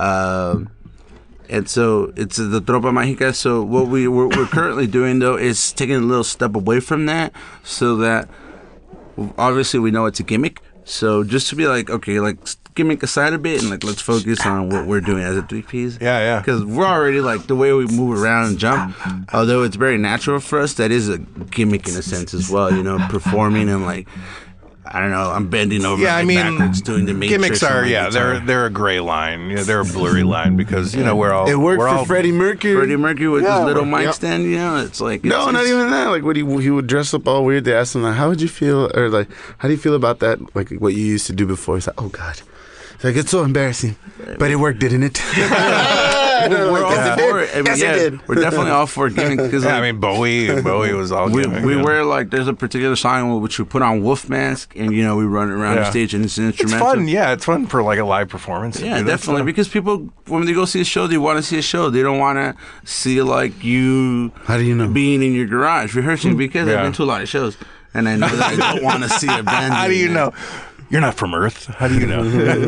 And so it's the Tropa Mágica. So what we're currently doing though is taking a little step away from that, so that obviously we know it's a gimmick. So just to be like, okay, like gimmick aside a bit, and like let's focus on what we're doing as a three-piece. Yeah. Because we're already like the way we move around and jump, although it's very natural for us. That is a gimmick in a sense as well, you know, performing and like. I don't know. I'm bending over. Yeah, I mean, backwards doing the Matrix. gimmicks are on my guitar. they're a gray line. They're a blurry line because we're all It worked we're for all, Freddie Mercury. Freddie Mercury with his little mic yep. stand. It's like No, it's, not even that. Like, he would dress up all weird. They asked him, like, how would you feel, or like, how do you feel about that? Like, what you used to do before. He's like, oh God. He's like, it's so embarrassing, but it worked, didn't it? We're all for it. I mean, Yes, it did. We're definitely all for gimmicks because I mean, Bowie was all we gimmick, wear like there's a particular song which we put on wolf mask and we run around the stage and it's an It's instrumental. fun. Yeah, it's fun for like a live performance. Yeah, Dude, that's definitely. fun. Because people, when they go see a show, they want to see a show. They don't want to see like you. How do you know? Being in your garage rehearsing? Because I've Yeah. been to a lot of shows, and I know that I don't want to see a band. How do you know? You're not from Earth. How do you know?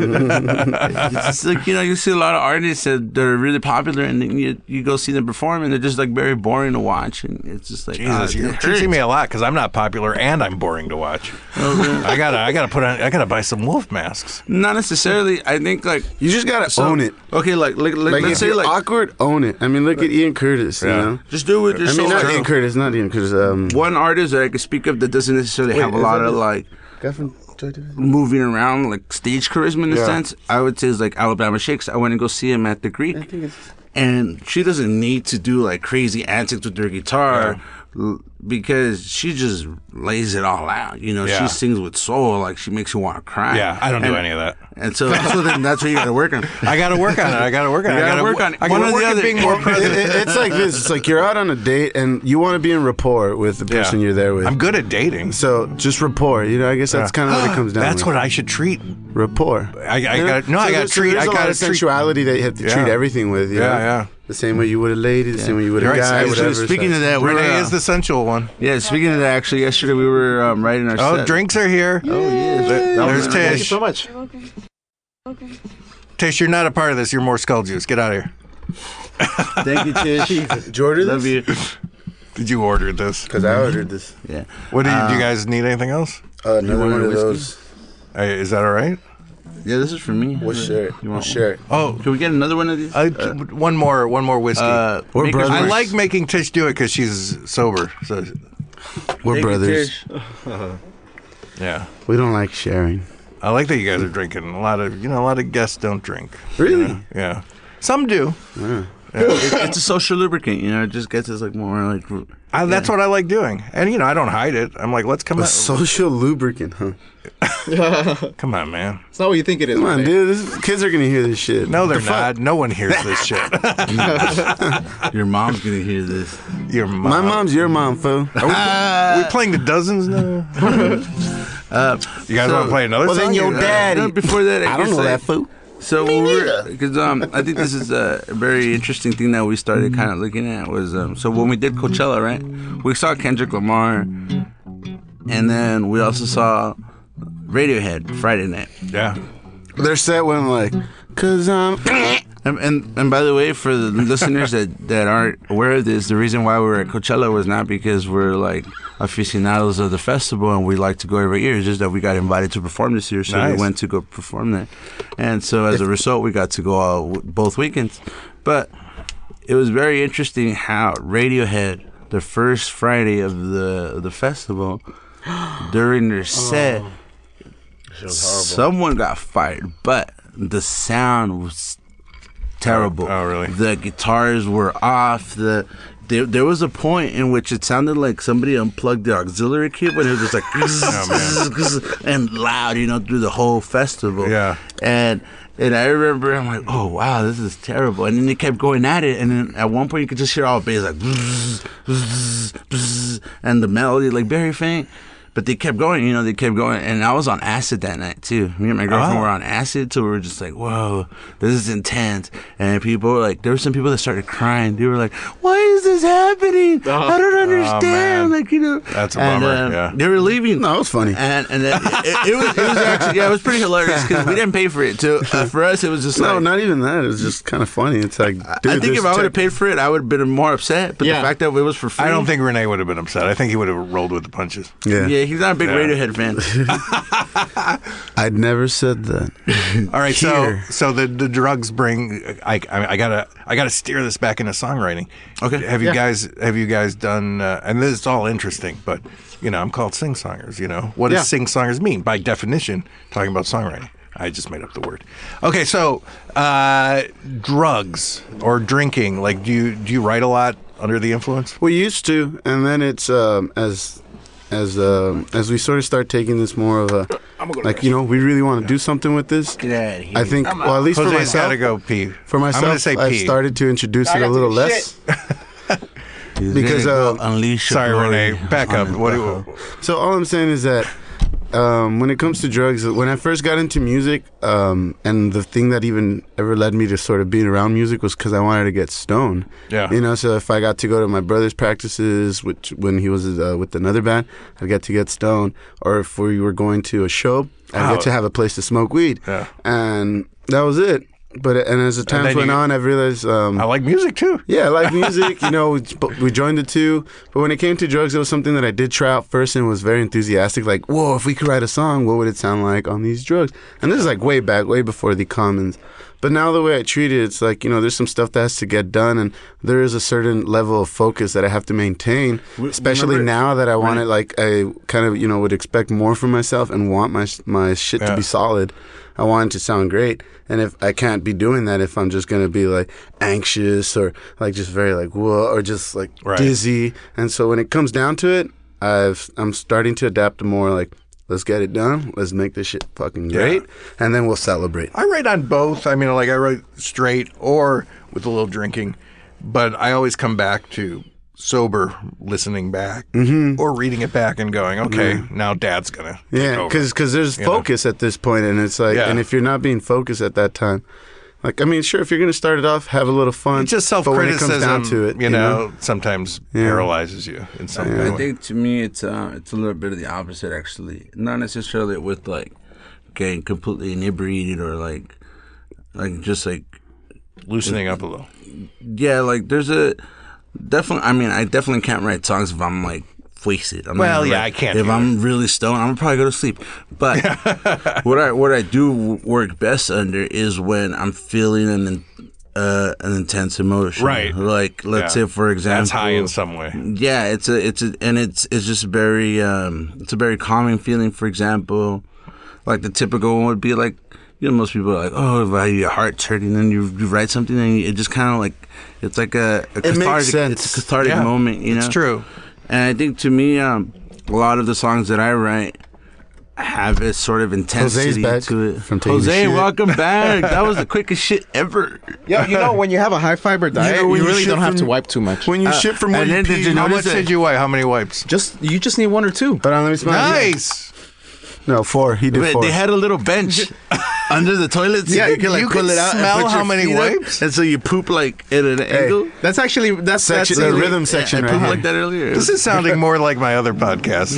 It's like you see a lot of artists that are really popular, and then you go see them perform, and they're just like very boring to watch, and it's just like Jesus, you're it teaching me hurts. a lot because I'm not popular and I'm boring to watch. I gotta buy some wolf masks. Not necessarily. I think like You just gotta own it. Okay, like Like, let's if say you're like awkward, own it. I mean, look at Ian Curtis, you know? just do it. I Just mean, so not like, Ian Curtis, not Ian Curtis. one artist that I could speak of that doesn't necessarily have a is lot that of the- like guy from Joy Division? moving around like stage charisma in a Yeah. sense. I would say is like Alabama Shakes. I went and go see him at the Greek, and she doesn't need to do like crazy antics with her guitar. Because she just lays it all out, Yeah. She sings with soul, like she makes you want to cry. Yeah, I don't do any of that. And so then that's what you got to work on. I gotta work on it. I gotta work on it. You I gotta gotta work on it. I One gotta or work the at other. being more present. It's like this. It's like you're out on a date and you want to be in rapport with the person you're there with. I'm good at dating. So just rapport. I guess that's kind of what it comes down. That's to. what I should treat. rapport. I gotta treat. There's I a lot gotta of treat. sensuality that you have to treat everything with. You know? Yeah. The same way you would a lady, the same way you would a Right, guy, so whatever. Speaking of that, we Renee were, is the sensual one. yeah. Speaking of that, actually, yesterday we were writing our Oh, set. drinks are here. Oh yes. There's Thank you Tish. so much. Tish, you're not a part of this. You're more skull juice. Get out of here. Thank you, Tish. Jordan, Love you. Did you order this? because I ordered this. Yeah. What do you guys need? Anything else? Another want one a of whiskey? those. Hey, is that all right? Yeah, this is for me. What shirt? You What want shirt? Oh, Can we get another one of these? one more whiskey. We're Maker's brothers. I Mark. like making Tish do it because she's sober. So We're Thank you, brothers. Tish. yeah, We don't like sharing. I like that you guys are drinking. A lot of guests don't drink. Really? Yeah, some do. It's a social lubricant, It just gets us like more like. That's what I like doing, and I don't hide it. I'm like, let's come A on, social lubricant, huh? come on, man. It's not what you think it is. Come on, Renee. dude. Kids are gonna hear this shit. No, they're The fuck? not. No one hears this shit. Your mom's gonna hear this. Your mom. My mom's your mom, fool. Are we playing the dozens now? You guys want to play another Well, song? then your Or- daddy. No, before that, I don't know that, fool. So because I think this is a very interesting thing that we started kind of looking at was so when we did Coachella, right? We saw Kendrick Lamar, and then we also saw Radiohead Friday night. Yeah. Their set went like, cause I'm. And by the way, for the listeners that aren't aware of this, the reason why we were at Coachella was not because we're like aficionados of the festival and we like to go every year. It's just that we got invited to perform this year, so Nice. we went to go perform there. And so as a result, we got to go both weekends. But it was very interesting how Radiohead, the first Friday of the festival, during their set, someone got fired, but the sound was terrible. Oh, really? The guitars were off. There was a point in which it sounded like somebody unplugged the auxiliary kit, but it was just like and loud, through the whole festival. Yeah. And I remember I'm like, oh wow, this is terrible. And then they kept going at it, and then at one point you could just hear all bass like, and the melody like very faint. But they kept going, they kept going. And I was on acid that night, too. Me and my girlfriend were on acid, so we were just like, whoa, this is intense. And people were like, there were some people that started crying. They were like, why is this happening? I don't understand. man. That's a bummer, yeah. They were leaving. No, it was funny. And then it was actually, it was pretty hilarious because we didn't pay for it, too. For us, it was just No, like. not even that. It was just kind of funny. It's like, dude, I think this if I would have tech- paid for it, I would have been more upset. But Yeah. the fact that it was for free. I don't think Renee would have been upset. I think he would have rolled with the punches. Yeah. Yeah, Yeah, he's not a big Radiohead fan. I'd never said that. All right, Here. so the drugs bring. I gotta steer this back into songwriting. Okay. Have you guys done? And this is all interesting, but I'm called sing-songers. What does sing-songers mean by definition? Talking about songwriting. I just made up the word. Okay, so drugs or drinking. Like, do you write a lot under the influence? We used to, and then it's as we sort of start taking this more of a we really want to do something with this. Get out of here. I think, well, at least for Jose's myself, gotta go pee. for myself, I'm gonna say I've pee. started to introduce it a little less. Because unleash. Sorry, your glory Renee. Back up. on What the- do you? So all I'm saying is that when it comes to drugs, when I first got into music, and the thing that even ever led me to sort of being around music was because I wanted to get stoned. Yeah. So if I got to go to my brother's practices, which when he was with another band, I'd get to get stoned. Or if we were going to a show, I'd get to have a place to smoke weed. Yeah. And that was it. But as the times then went on, I've realized. I like music too. Yeah, I like music. We joined the two. But when it came to drugs, it was something that I did try out first and was very enthusiastic. Like, whoa, if we could write a song, what would it sound like on these drugs? And this is like way back, way before the Commons. But now the way I treat it, it's like, there's some stuff that has to get done. And there is a certain level of focus that I have to maintain, especially now that I want it, like, I kind of, would expect more from myself and want my shit to be solid. I want it to sound great. And if I can't be doing that, if I'm just going to be like anxious or like just very like, whoa, or just like dizzy. And so when it comes down to it, I'm starting to adapt to more like, let's get it done. Let's make this shit fucking great. And then we'll celebrate. I write on both. I mean, like I write straight or with a little drinking, but I always come back to sober listening back or reading it back and going, okay, now Dad's gonna take over. Because there's focus at this point, and it's like, and if you're not being focused at that time, like, I mean, sure, if you're gonna start it off, have a little fun. It's just but when it self-criticism, comes down to it, sometimes paralyzes you in some way. I think to me it's a little bit of the opposite actually. Not necessarily with like getting completely inebriated or like just like Loosening up a little. yeah, like there's a definitely. I mean, I definitely can't write songs if I'm like wasted. I can't. If I'm really stoned, I'm gonna probably go to sleep. But what I do work best under is when I'm feeling an intense emotion. Right. Like let's say for example, that's high in some way. Yeah, it's just very it's a very calming feeling. For example, like the typical one would be like, most people are like, oh, if your heart's hurting, then you write something, and it just kind of like, it's like a cathartic, makes sense. It's a cathartic moment, It's true. And I think to me, a lot of the songs that I write have a sort of intensity Jose's back to it. from taking Jose, a shit. welcome back. That was the quickest shit ever. Yeah, when you have a high fiber diet, when you you really shit don't have to from- wipe too much. When you shit from where and you then did pee, you How notice much did you wipe? How many wipes? You just need one or two. Hold on, let me smell. Nice. No, 4. He did But 4. they had a little bench under the toilet so Yeah, you could like you pull could it out smell and put how your many feet up, wipes? and so you poop like at an angle. That's actually that's section, that's the rhythm section I right pooped here. like that earlier. This is sounding more like my other podcast.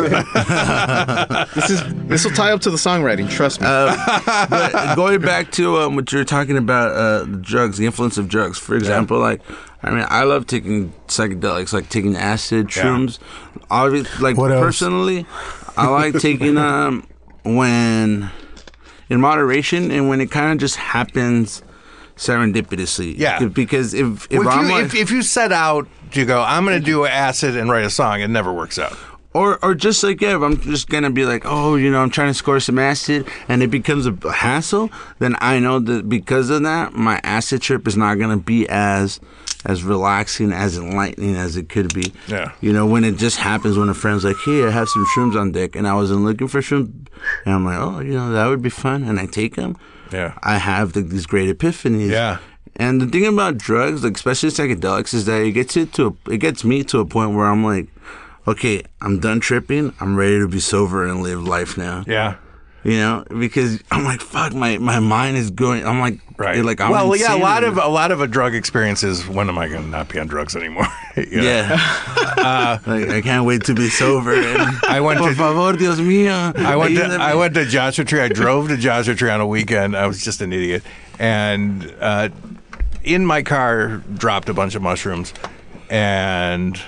This will tie up to the songwriting. Trust me. But going back to what you were talking about, the drugs, the influence of drugs. For example, like, I mean, I love taking psychedelics, like taking acid, shrooms. Obviously, like What else? personally, I like taking when in moderation and when it kind of just happens serendipitously. Yeah. Because if if you set out to go, I'm going to do acid and write a song, it never works out. Or just like, if I'm just going to be like, oh, I'm trying to score some acid and it becomes a hassle, then I know that because of that, my acid trip is not going to be as relaxing, as enlightening as it could be. Yeah. When it just happens when a friend's like, hey, I have some shrooms on deck, and I wasn't looking for shrooms, and I'm like, oh, that would be fun, and I take them. Yeah. I have these great epiphanies. Yeah. And the thing about drugs, like especially psychedelics, is that it gets me to a point where I'm like, okay, I'm done tripping. I'm ready to be sober and live life now. Yeah. Because I'm like, fuck, my mind is going. I'm like, Right. Like, I'm a insane. lot of a drug experience is, when am I going to not be on drugs anymore? Yeah. Like, I can't wait to be sober. And, I went por to- favor, Dios mío. I went to Joshua Tree. I drove to Joshua Tree on a weekend. I was just an idiot, and in my car dropped a bunch of mushrooms, and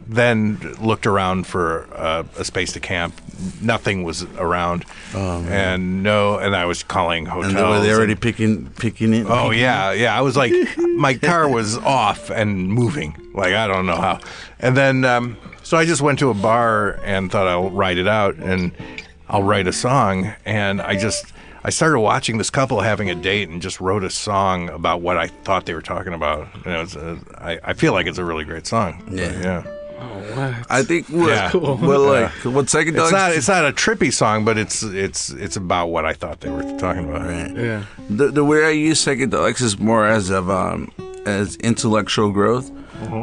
then looked around for a space to camp. Nothing was around, and I was calling hotels. And were they already picking it? Oh yeah. I was like, my car was off and moving. Like I don't know how. And then so I just went to a bar and thought I'll write it out and I'll write a song. And I started watching this couple having a date and just wrote a song about what I thought they were talking about. And it was I feel like it's a really great song. Yeah. Oh, what? I think Cool. what psychedelics. It's not a trippy song, but it's about what I thought they were talking about. Right. Yeah. The way I use psychedelics is more as intellectual growth.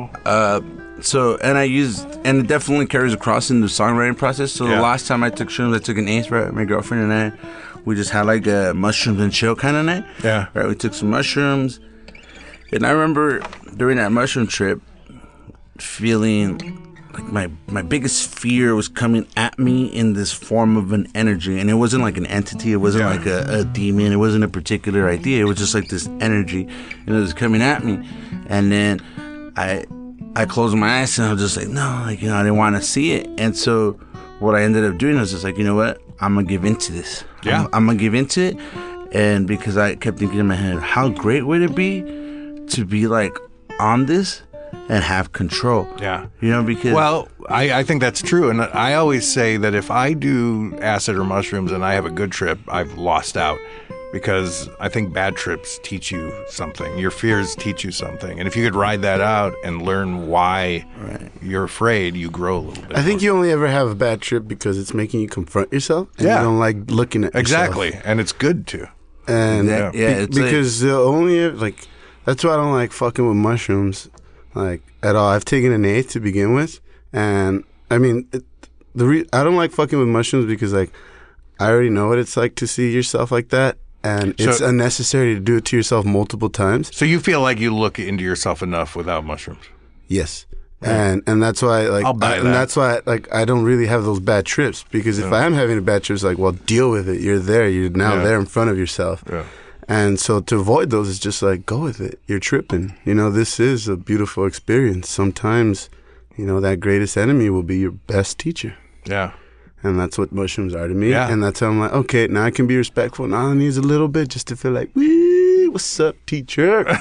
And it definitely carries across in the songwriting process. So the last time I took shrooms, I took an eighth, right? My girlfriend and I, we just had like a mushrooms and chill kind of night. Yeah. Right. We took some mushrooms, and I remember during that mushroom trip, feeling like my biggest fear was coming at me in this form of an energy, and it wasn't like an entity, it wasn't like a demon, it wasn't a particular idea, it was just like this energy, and it was coming at me. And then I closed my eyes and I was just like, no, like, I didn't want to see it. And so what I ended up doing was just like, you know what, I'm gonna give into this. I'm gonna give into it. And because I kept thinking in my head, how great would it be to be like on this and have control. Yeah. Because... Well, I think that's true. And I always say that if I do acid or mushrooms and I have a good trip, I've lost out. Because I think bad trips teach you something. Your fears teach you something. And if you could ride that out and learn why you're afraid, you grow a little bit. I think you only ever have a bad trip because it's making you confront yourself. And you don't like looking at exactly. yourself. And it's good to. And because the only, like, that's why I don't like fucking with mushrooms. Like, at all. I've taken an eighth to begin with, and I mean, I don't like fucking with mushrooms because, like, I already know what it's like to see yourself like that, and it's unnecessary to do it to yourself multiple times. So you feel like you look into yourself enough without mushrooms? Yes, and that's why, like, I'll buy that. And that's why, like, I don't really have those bad trips because if I am having a bad trip, it's like, well, deal with it. You're there. You're now there in front of yourself. Yeah. And so to avoid those is just like, go with it. You're tripping. This is a beautiful experience. Sometimes, that greatest enemy will be your best teacher. Yeah. And that's what mushrooms are to me. Yeah. And that's how I'm like, okay, now I can be respectful. Now I need a little bit just to feel like, wee, what's up, teacher? And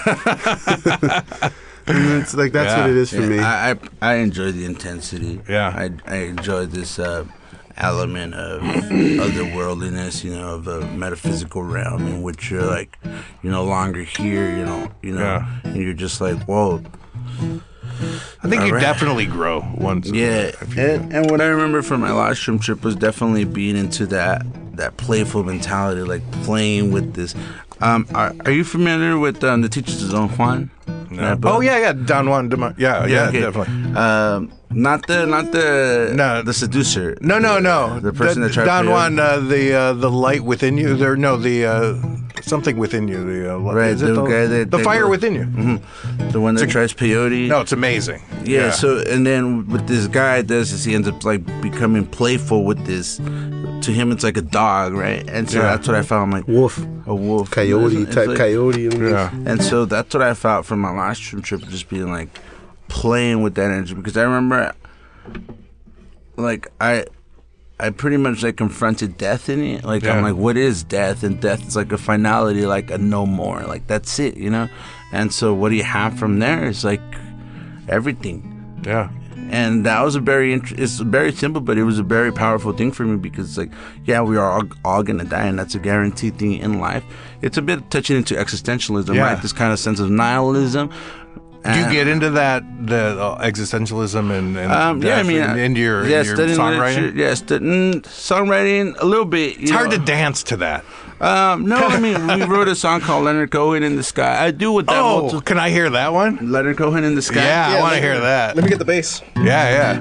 it's like, that's what it is for me. I enjoy the intensity. Yeah. I enjoy this element of otherworldliness, of a metaphysical realm in which you're like, you're no longer here, and you're just like, whoa. I think you definitely grow once. Yeah, and what I remember from my last shroom trip was definitely being into that playful mentality, like playing with this. Are you familiar with the Teachers of Don Juan? No. Oh yeah, Don Juan. Yeah, okay. Definitely. Not the seducer. No. The person that tried Don Juan, the light within you. Something within you. The fire within you. Mm-hmm. The one that tries peyote. No, it's amazing. Yeah. So and then what this guy does is he ends up like becoming playful with this. To him, it's like a dog, right? And so that's what I found. I'm like a wolf, coyote type like, coyote. Yeah. And so that's what I felt from my last trip, just being like playing with that energy, because I remember, like I pretty much like confronted death in it. Like I'm like, what is death? And death is like a finality, like a no more. Like that's it, And so what do you have from there? Is like everything. Yeah. And that was it's very simple, but it was a very powerful thing for me because, like, we are all gonna die, and that's a guaranteed thing in life. It's a bit touching into existentialism, right? This kind of sense of nihilism. Do you get into that, the existentialism and into your songwriting? Songwriting a little bit. It's hard to dance to that. We wrote a song called Leonard Cohen in the Sky. I do with that. Oh, can I hear that one? Leonard Cohen in the Sky. Yeah, I want to hear that. Let me get the bass. Yeah.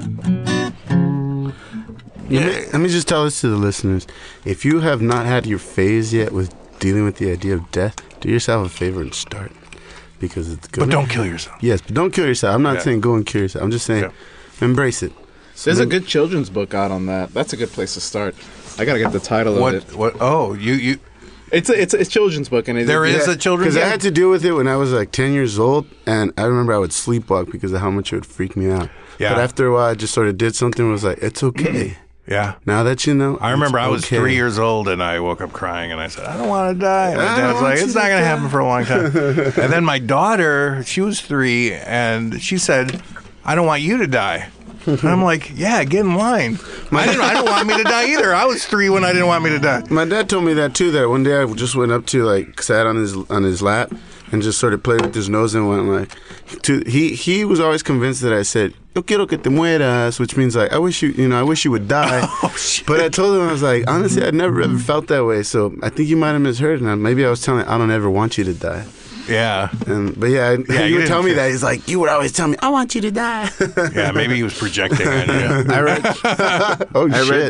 Let me just tell this to the listeners. If you have not had your phase yet with dealing with the idea of death, do yourself a favor and start. Because it's good. But don't kill yourself. Yes, but don't kill yourself. I'm not saying go and kill yourself. I'm just saying embrace it. There's a good children's book out on that. That's a good place to start. I gotta get the title of it. What? Oh, you It's a children's book, and There is a children's Because I book? had to deal with it when I was like 10 years old, and I remember I would sleepwalk because of how much it would freak me out. Yeah. But after a while, I just sort of did something and was like, it's okay. Yeah. Now that you know. I remember it's I was okay. 3 years old and I woke up crying and I said, I don't want to die. And my I dad don't was want like, you it's to not going to die. happen for a long time. And then my daughter, she was 3, and she said, I don't want you to die. And I'm like, yeah, get in line. I don't want me to die either. I was 3 when I didn't want me to die. My dad told me that too. That one day I just went up to like sat on his lap and just sort of played with his nose and went like, he was always convinced that I said yo quiero que te mueras, which means like I wish you would die. Oh, shit. But I told him I was like honestly I'd never ever felt that way. So I think you might have misheard, and maybe I was telling him, I don't ever want you to die. Yeah. But yeah, you he would didn't tell me feel- that. He's like, you would always tell me, I want you to die. Yeah, maybe he was projecting on you. I read. Oh I shit! read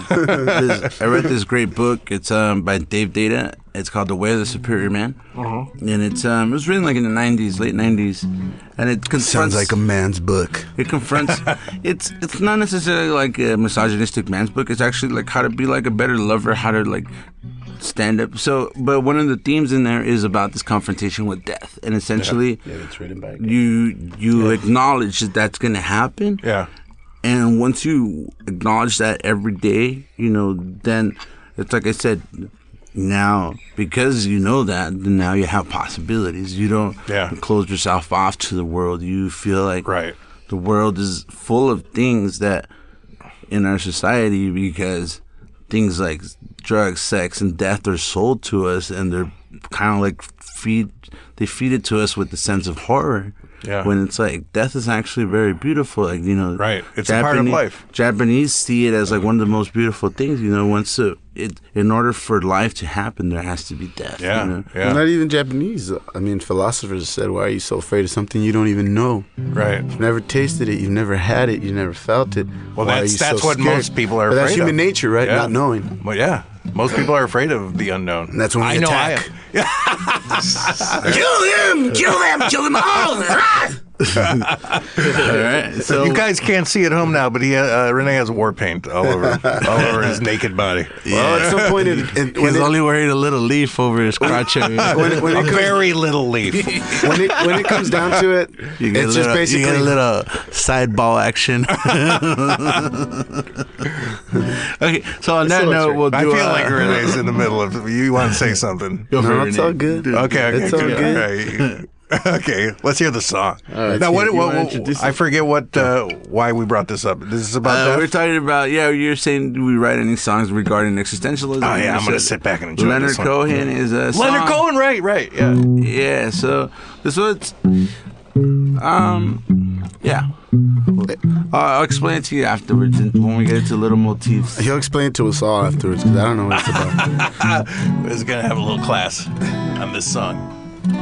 I read this great book. It's by Dave Data. It's called The Way of the Superior Man, and it was written like in the '90s, late '90s, and it confronts. Sounds like a man's book. It confronts. It's not necessarily like a misogynistic man's book. It's actually like how to be like a better lover, how to like stand up. So, but one of the themes in there is about this confrontation with death, and essentially, It's written by you acknowledge that that's going to happen. Yeah. And once you acknowledge that every day, then it's like I said, now because you know that, then now you have possibilities. You don't close yourself off to the world. You feel like Right. the world is full of things that in our society, because things like drugs, sex, and death are sold to us, and they're kind of like feed it to us with the sense of horror. Yeah. When it's like death is actually very beautiful, like Right. It's a part of life. Japanese see it as like one of the most beautiful things. In order for life to happen, there has to be death. Yeah. Well, not even Japanese. I mean, philosophers said, why are you so afraid of something you don't even know? Right. You've never tasted it. You've never had it. You never felt it. Well, Why are that's you so what scared? most people are But that's afraid human of. nature, right? Yeah. Not knowing. Well, yeah. Most people are afraid of the unknown. And that's when we I know attack. I am. Kill them all! All right, so You guys can't see at home now, but Renee has war paint all over his naked body. Well, at some point, he's only wearing a little leaf over his crotch area. when A it comes, very little leaf. when it comes down to it, You get it's a just little, basically you get a little side ball action. Okay, so on that note, we'll do. I feel like Renee's in the middle of. You want to say something? No, it's all good. Okay, It's all good. Okay. Okay, let's hear the song. right, Now, so you wanna what introduce I it? forget why we brought this up. This is about We're death? talking about you're saying, do we write any songs regarding existentialism? Oh, yeah, I'm You gonna said sit back and enjoy Leonard this one. Cohen is a song. Leonard Cohen, right, yeah. Yeah, so this was yeah. I'll explain it to you afterwards when we get into little motifs. He'll explain it to us all afterwards because I don't know what it's about. We're gonna have a little class on this song.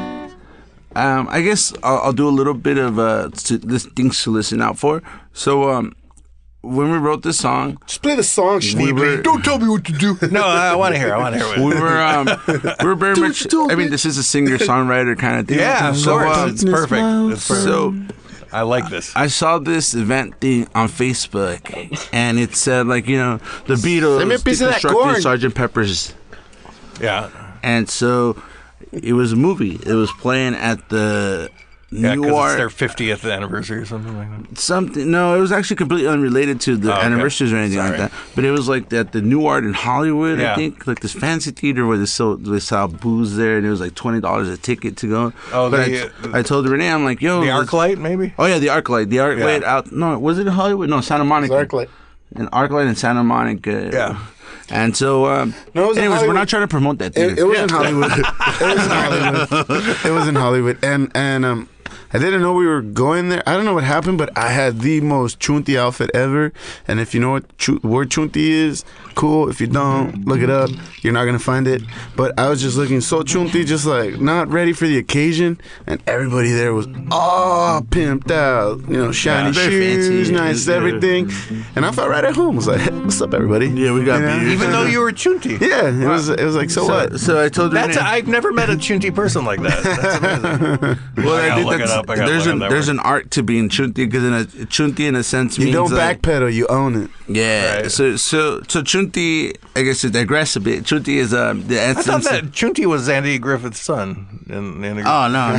I guess I'll do a little bit of things to listen out for. So when we wrote this song, Just play the song, Schneebly. Don't tell me what to do. No, I want to hear. What we were very much. I mean, this is a singer-songwriter kind of thing. Yeah, of So, course. It's perfect. It's perfect. So I like this. I saw this event thing on Facebook, and it said like the Beatles Send me a piece of that deconstructed corn. Sgt. Pepper's, Yeah. and so it was a movie. It was playing at the Yeah, because Newark. it's their 50th anniversary or something like that. Something. No, it was actually completely unrelated to the Oh, okay. anniversaries or anything Sorry. like that. But it was like at the Newark in Hollywood, Yeah. I think, like this fancy theater where they sell booze there, and it was like $20 a ticket to go. Oh, but the, I told Renee, I'm like, yo, The let's- ArcLight, maybe? Oh yeah, the ArcLight. The ArcLight Yeah. out. No, was it in Hollywood? No, Santa Monica. Exactly. An ArcLight in Santa Monica. Yeah. And so, No, it was in anyways, we're Hollywood. not trying to promote that theater. It was in Hollywood. It was in Hollywood. It was in Hollywood, and I didn't know we were going there. I don't know what happened, but I had the most chunti outfit ever. And if you know what word chunti is, cool. If you don't, look it up. You're not gonna find it. But I was just looking so chunti, just like not ready for the occasion. And everybody there was all pimped out, shiny very shoes, fancy. nice everything. And I felt right at home. I was like, hey, "What's up, everybody?" Yeah, we got beers. Even though you were chunti. Yeah, it was like, so what? So I told Renee. I've never met a chunti person like that. That's amazing. well, I I gotta did look that it up. I gotta there's look up that there's word. an art to being chunti because chunti in a sense You means don't like, backpedal, you own it. yeah. Right. So chunti, I guess to digress a bit, chunti is the I thought essence. that Chunti was Andy Griffith's son. In Oh no.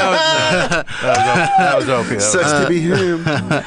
that was Opie. Sucks to be him.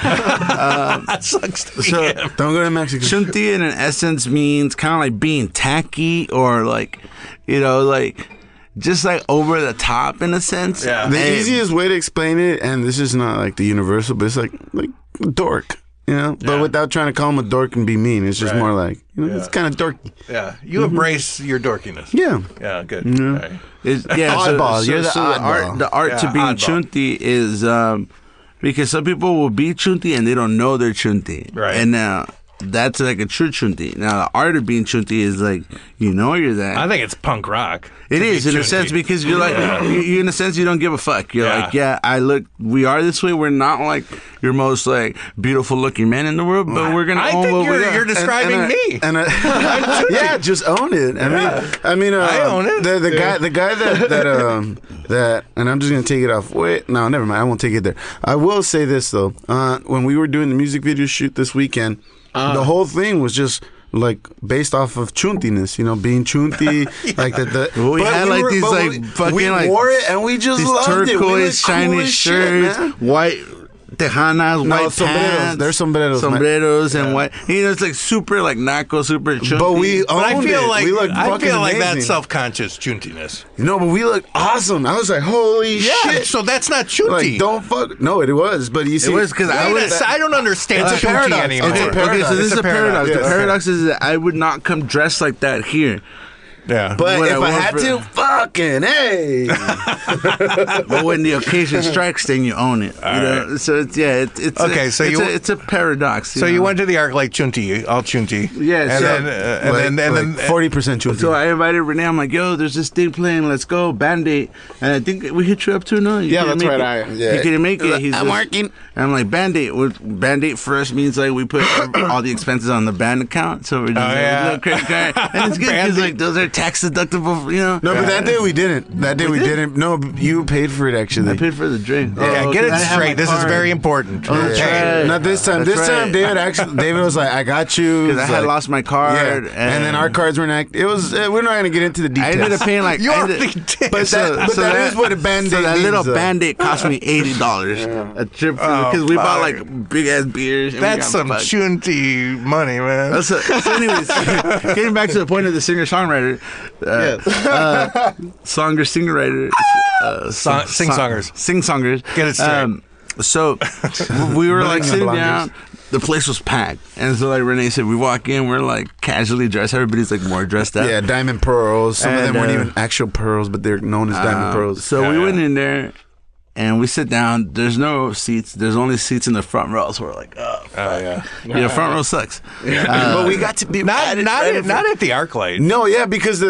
That sucks to be So him. Don't go to Mexico. chunti in an essence means kind of like being tacky or like, like just like over the top in a sense. Yeah. The And- easiest way to explain it, and this is not like the universal, but it's like dork, but Yeah. without trying to call him a dork and be mean. It's just Right. more like, Yeah. it's kind of dorky. Yeah, you embrace your dorkiness. Yeah. Yeah, good. Yeah. Okay. Oddball, you're the oddball. The art to Yeah, being oddball. chunti is because some people will be chunti and they don't know they're chunti. Right. And now that's like a true chunti. Now the art of being chunti is like you're that. I think it's punk rock. It to be is in a chunty. sense because you're like you in a sense you don't give a fuck. You're Yeah. like we are this way. We're not like your most like beautiful looking man in the world, but we're gonna I own think what we you're are. describing me. And yeah, just own it. I mean, I own it. The guy that, and I'm just gonna take it off. Wait, no, never mind. I won't take it there. I will say this though. When we were doing the music video shoot this weekend, the whole thing was just like based off of chuntiness, being chunti, like the. Well, we but had like were- these but like we fucking like wore it and we just these loved it. We turquoise looked shiny cool as shit, shirts, man. white tejanas, No, white sombreros. pants. They're sombreros, man. sombreros, and white. It's like super like naco, super chunky. But we But I owned feel it. like we looked I fucking feel like amazing. that's self-conscious chuntiness. No, but we looked awesome. I was like, holy Yeah, shit. so that's not chunti. Like, don't fuck. No, it was. But you see, It was because I Wait, was. I don't understand It's a chunti paradox. anymore. It's a Okay, so paradox. this It's is a a paradox. paradox. The Yeah. paradox is that I would not come dressed like that here. Yeah. But When if I I went had for- to, fucking hey. But when the occasion strikes, then you own it. You know? So it's it's Okay, so you- it's a paradox. So you went to the arc like chunti, all chunti. Yeah, and so- then and then 40% chunti. So I invited Renee. I'm like, yo, there's this thing playing. Let's go, Band-Aid. And I think we hit you up too. No, you Yeah, couldn't that's make right, it. Yeah. He couldn't make it. He's I'm just- working. And I'm like, Band-Aid. Band-Aid for us means like we put all the expenses on the band account. So we're just like, yeah. little credit card. And it's good because Band-Aid. like those are tax deductible. No, but that day we didn't. That day we didn't. No, you paid for it actually. I paid for the drink. yeah, Oh, get it 'cause I have my straight. This is card. very important. Oh, that's Okay. right. Not this time. That's This time, right. David was like, "I got you." Because I It's had like- lost my card. Yeah, and then our cards weren't act. It was. We're not gonna get into the I details. ended up paying like You I already ended- did. But that is what a Band-Aid So that means, little though. Band-Aid cost me $80 a trip because we bought like big ass beers. And That's we some got fucked. chunti money, man. So anyways, getting back to the point of the singer-songwriter, singer-writer, Sing-songers. sing-songers. Get it straight. So we were like Bling sitting and down. The place was packed, and so like Renee said, we walk in, we're like casually dressed. Everybody's like more dressed up. Yeah, diamond pearls. Some of And, them weren't uh, even actual pearls, but they're known as diamond pearls. So we Yeah. went in there. And we sit down. There's no seats. There's only seats in the front row. So we're like, oh, Yeah. front row sucks. but we got to be Not right not at the ArcLight. No, yeah, because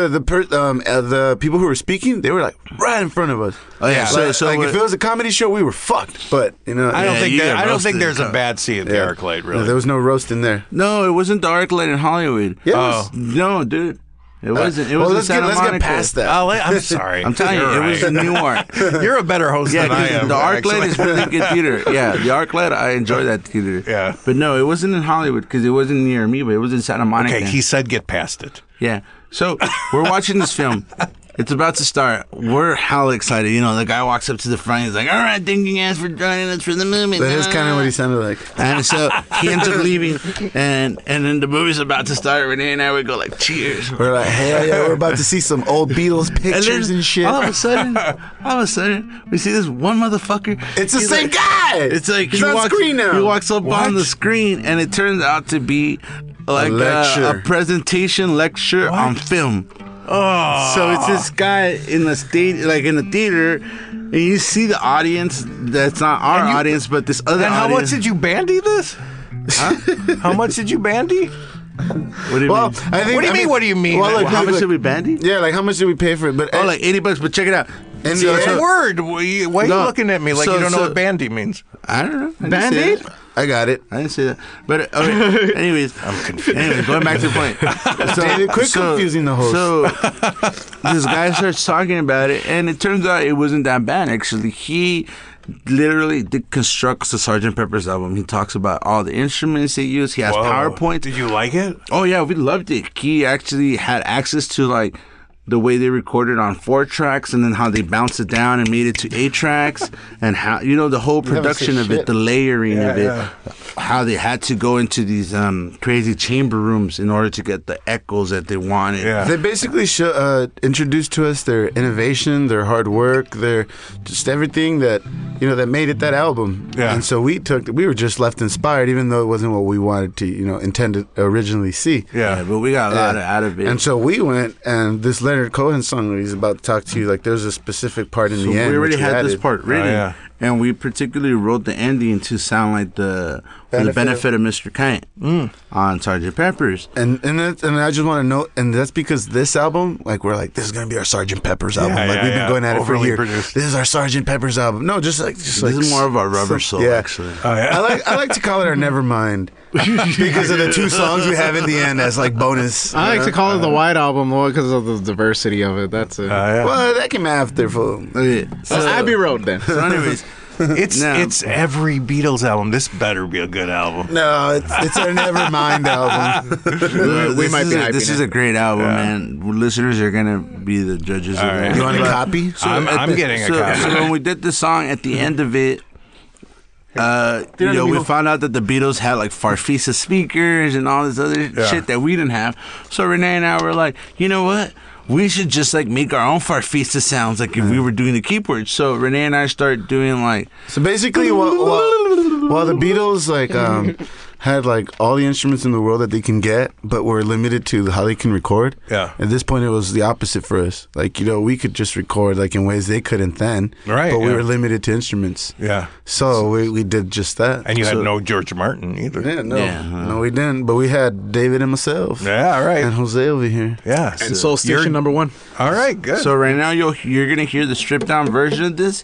the people who were speaking, they were like right in front of us. Oh yeah. Like, if it was a comedy show, we were fucked. But I don't Yeah, think you that, get I don't think roasted. there's a bad seat at the ArcLight, really. there was no roast in there. No, it wasn't the ArcLight in Hollywood. Yeah, Oh. No, dude. It wasn't. It was well, in let's Santa get Monica. past that. I'm sorry. I'm telling you, You're it was right. in Newark. You're a better host Yeah, than I 'cause am. the ArcLight actually. is really good theater. Yeah, the ArcLight, I enjoy that theater. Yeah. But no, it wasn't in Hollywood because it wasn't near me, but it was in Santa Monica. Okay, he said get past it. Yeah. So we're watching this film. It's about to start. We're hella excited. You know, the guy walks up to the front. He's like, all right, thank you guys for joining us for the movie. That is kind of what he sounded like. And so he ends up leaving. And then the movie's about to start. Renee and I would go like, cheers. We're like, hell yeah, we're about to see some old Beatles pictures and shit. all of a sudden, we see this one motherfucker. It's the He's same like- guy. It's like he's he on walks, screen now. He walks up on the screen, and it turns out to be like lecture. a presentation lecture on film. Oh. So it's this guy in the stage, like in the theater, and you see the audience. That's not our audience, but this other And how much audience. did you bandy this? How much did you bandy? What do you Well, mean? I think. What do you mean? What do you mean? Well, look, How much look, did we bandy? Yeah, like how much did we pay for it? But Oh, like $80. But check it out. in So- the so- end, Word. Why are you No. looking at me like So- you don't know so- what bandy means? I don't know. I didn't say Band-Aid? that. I got it. I didn't say that. But okay. Anyways, I'm confused. Anyways, going back to the point. So, David, quit confusing the host. So this guy starts talking about it, and it turns out it wasn't that bad. Actually, he literally deconstructs the Sgt. Pepper's album. He talks about all the instruments they use. He has PowerPoint. Did you like it? Oh yeah, we loved it. He actually had access to like the way they recorded on 4 tracks and then how they bounced it down and made it to 8 tracks and how, you know, the whole production of it, the layering of it, how they had to go into these crazy chamber rooms in order to get the echoes that they wanted. Yeah. They basically introduced to us their innovation, their hard work, their just everything that, you know, that made it that album. Yeah. And so we were just left inspired, even though it wasn't what we wanted to, you know, intended originally see. Yeah, but we got a lot out of it. And so we went, and this Leonard Cohen song that he's about to talk to you, like there's a specific part in So the end. we already which had this added. part written, yeah. and we particularly wrote the ending to sound like for the benefit of Mr. Kite on Sgt. Pepper's. And I just want to note, and that's because this album, like we're like, this is gonna be our Sgt. Pepper's album. Yeah, like yeah, we've been yeah. going at it for Overly years. produced. This is our Sgt. Pepper's album. No, just like This is more of our rubber soul, actually. Oh, yeah. I like to call it our Nevermind because of the 2 songs we have at the end as like bonus. I like to call it the White Album because of the diversity of it. That's it. Yeah. Well, that came after, fool. Abbey Road then. So anyways, It's every Beatles album. This better be a good album. No, it's our Nevermind album. This is a great album, man. Listeners are gonna be the judges of that. You want a copy? I'm getting a copy. So when we did the song, at the end of it, you know, we found out that the Beatles had like Farfisa speakers and all this other shit that we didn't have. So Renee and I were like, you know what? We should just like make our own Farfisa sounds, like if we were doing the keyboards. So Renee and I started doing like. So basically, while the Beatles like had like all the instruments in the world that they can get, but were limited to how they can record. Yeah. At this point, it was the opposite for us. Like, you know, we could just record like in ways they couldn't then. Right, But we yeah. were limited to instruments. Yeah. So we did just that. And you had So- no George Martin either. Yeah, no, Yeah. no, we didn't. But we had David and myself. Yeah, right. And Jose over here. Yeah. And Soul Station #1. All right, good. So right now you're gonna hear the stripped down version of this.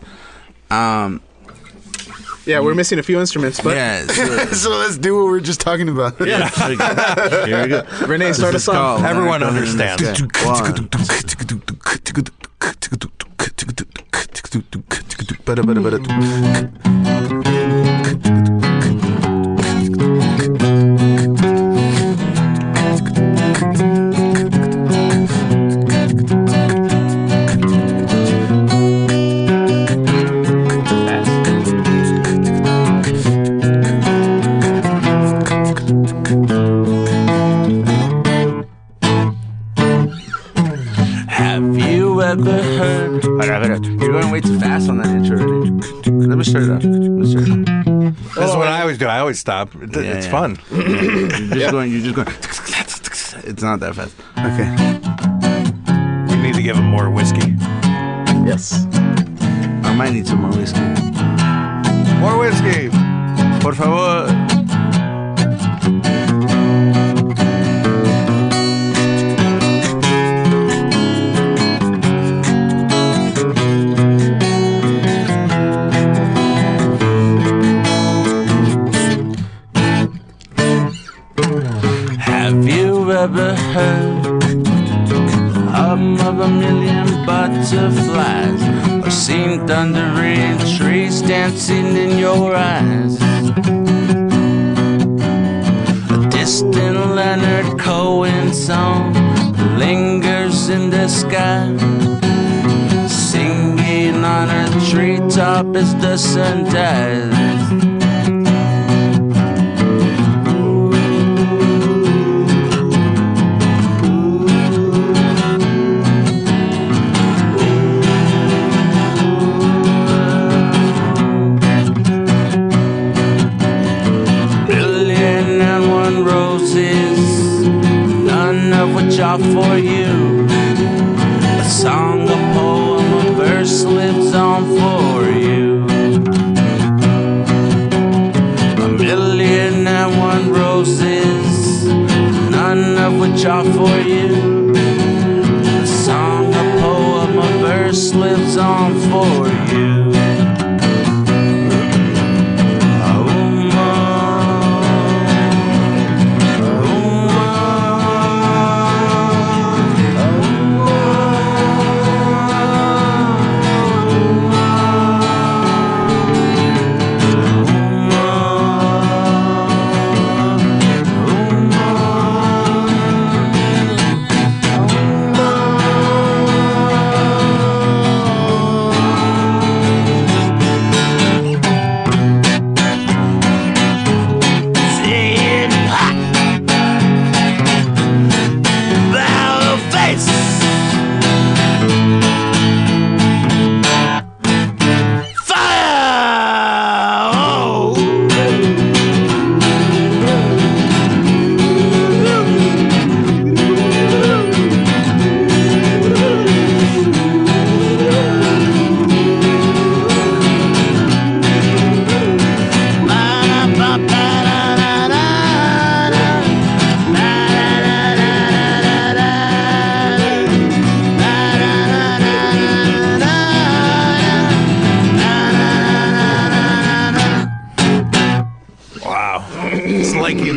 Yeah, we're missing a few instruments, but Yeah. So, So let's do what we were just talking about. yeah. Here we go. Renee, start us off. Everyone understands. Have you ever heard? You're going way too fast on that intro. Renee. Let me start it off. This is what I always do. I always stop. It's fun. You're just going. It's not that fast. Okay. We need to give him more whiskey. Yes. I might need some more whiskey. More whiskey. Por favor. Have you ever heard of a million butterflies, or seen thunder in trees dancing in your eyes? A distant Leonard Cohen song lingers in the sky, singing on a treetop as the sun dies. Billion and one roses, none of which are for you. A song, a poem, a verse lives on for you. A million and one roses, none of which are for you. A song, a poem, a verse lives on for you.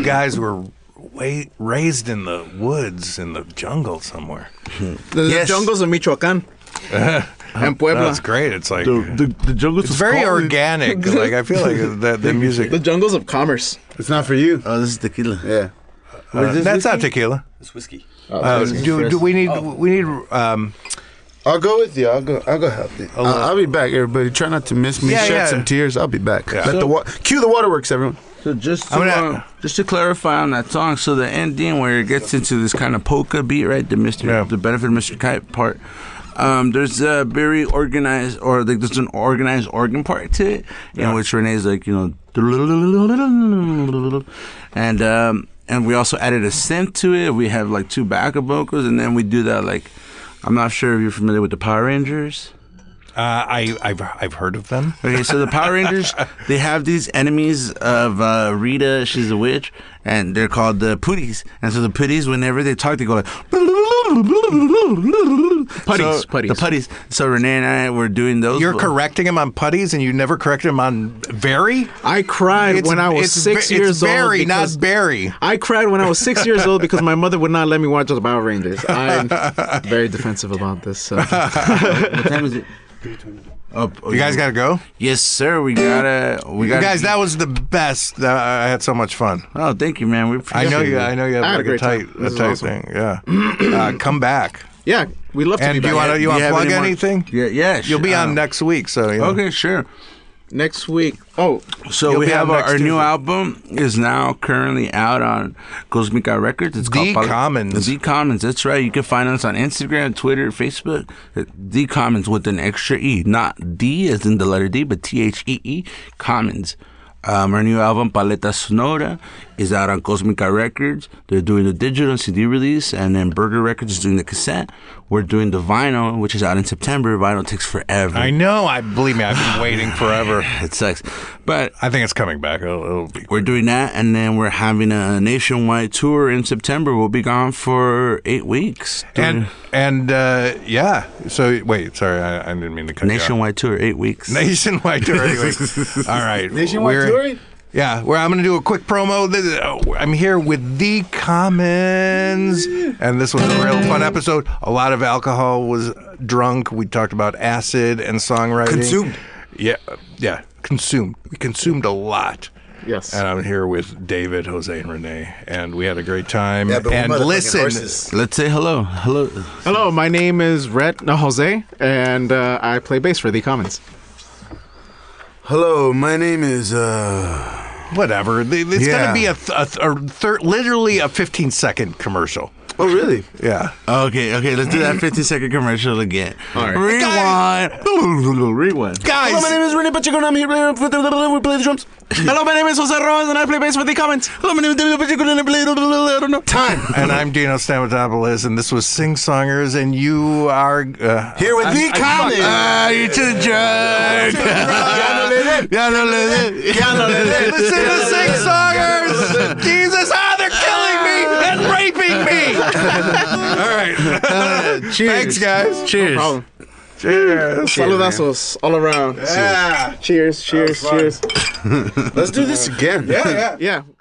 guys were raised in the woods, in the jungle somewhere. The jungles of Michoacán and Puebla. That's great. It's like The jungles. it's very organic. Like I feel like the music. The jungles of commerce. It's not for you. Oh, this is tequila. Yeah. That's not tequila. It's whiskey. Do we need I'll go with you. I'll go help you. I'll be back, everybody. Try not to miss me. Yeah, Shed yeah. some tears. I'll be back. Yeah. Cue the waterworks, everyone. So just I'm gonna- just to clarify on that song, so the ending where it gets into this kind of polka beat, right? The benefit of Mr. Kite part. There's a very organized, or like there's an organized organ part to it, in which Renee's like, and we also added a synth to it. We have like 2 backup vocals, and then we do that like, I'm not sure if you're familiar with the Power Rangers. I've heard of them. Okay, so the Power Rangers, they have these enemies of Rita, she's a witch, and they're called the Putties. And so the Putties, whenever they talk, they go like... Putties. The Putties. So Renee and I were doing those. You're correcting him on putties, and you never corrected him on very. I cried when I was 6 years old. Very, because- not Barry. I cried when I was 6 years old because my mother would not let me watch the Power Rangers. I'm very defensive about this. So. What time is it? Oh, You guys got to go. Yes, sir. We gotta. You guys, that was the best. I had so much fun. Oh, thank you, man. We appreciate I know you. it. I know you have I had like a a great tight, time. This is tight awesome. thing. Yeah. Come back. Yeah, we'd love to And be do you back. want to Do you have plug any more- anything? Yeah. You'll be on next week, so you know. Okay, sure. Next week. Oh, So You'll we be have on our next new Tuesday. album is now currently out on Cosmica Records. It's The called Commons. The Commons. That's right. You can find us on Instagram, Twitter, Facebook. The Commons with an extra E, not D as in the letter D, but THEE. Commons. Our new album, Paleta Sonora, is out on Cosmica Records. They're doing the digital CD release, and then Burger Records is doing the cassette. We're doing the vinyl, which is out in September. Vinyl takes forever. I know. Believe me, I've been waiting forever. It sucks. But I think it's coming back. It'll be. we're doing that, and then we're having a nationwide tour in September. We'll be gone for 8 weeks. And yeah. So wait, sorry, I didn't mean to cut Nationwide tour, 8 weeks. you off. Nationwide tour. Anyway. All right. We're- Yeah, where I'm going to do a quick promo. I'm here with The Commons, and this was a real fun episode. A lot of alcohol was drunk. We talked about acid and songwriting. Consumed. Yeah, consumed. We consumed a lot. yes. And I'm here with David, Jose, and Renee, and we had a great time. Yeah, but and we're motherfucking listen, horses. Let's say hello. Hello. Hello, my name is Jose, and I play bass for The Commons. Hello, my name is whatever. It's Yeah. going to be literally a 15-second commercial. Oh, really? Yeah. Okay, let's do that 50-second commercial again. All right. Rewind. Rewind. Guys, Hello, my name is Renee Pacheco, and I'm here we play the drums. Hello, my name is Jose Rojas, and I play bass for The Commons. Hello, my name is David Pacheco, and I play, I don't know. Time. and I'm Dino Stamatopoulos, and this was Sing Songers, and you are Here with The Commons. You're too drunk. Listen to Sing Songers. Jesus, they're killing me and raping me. All right. Cheers. Thanks, guys. Cheers. No problem. Cheers. Saludazos all around. Yeah. Cheers, cheers, cheers. Let's do this again. Yeah.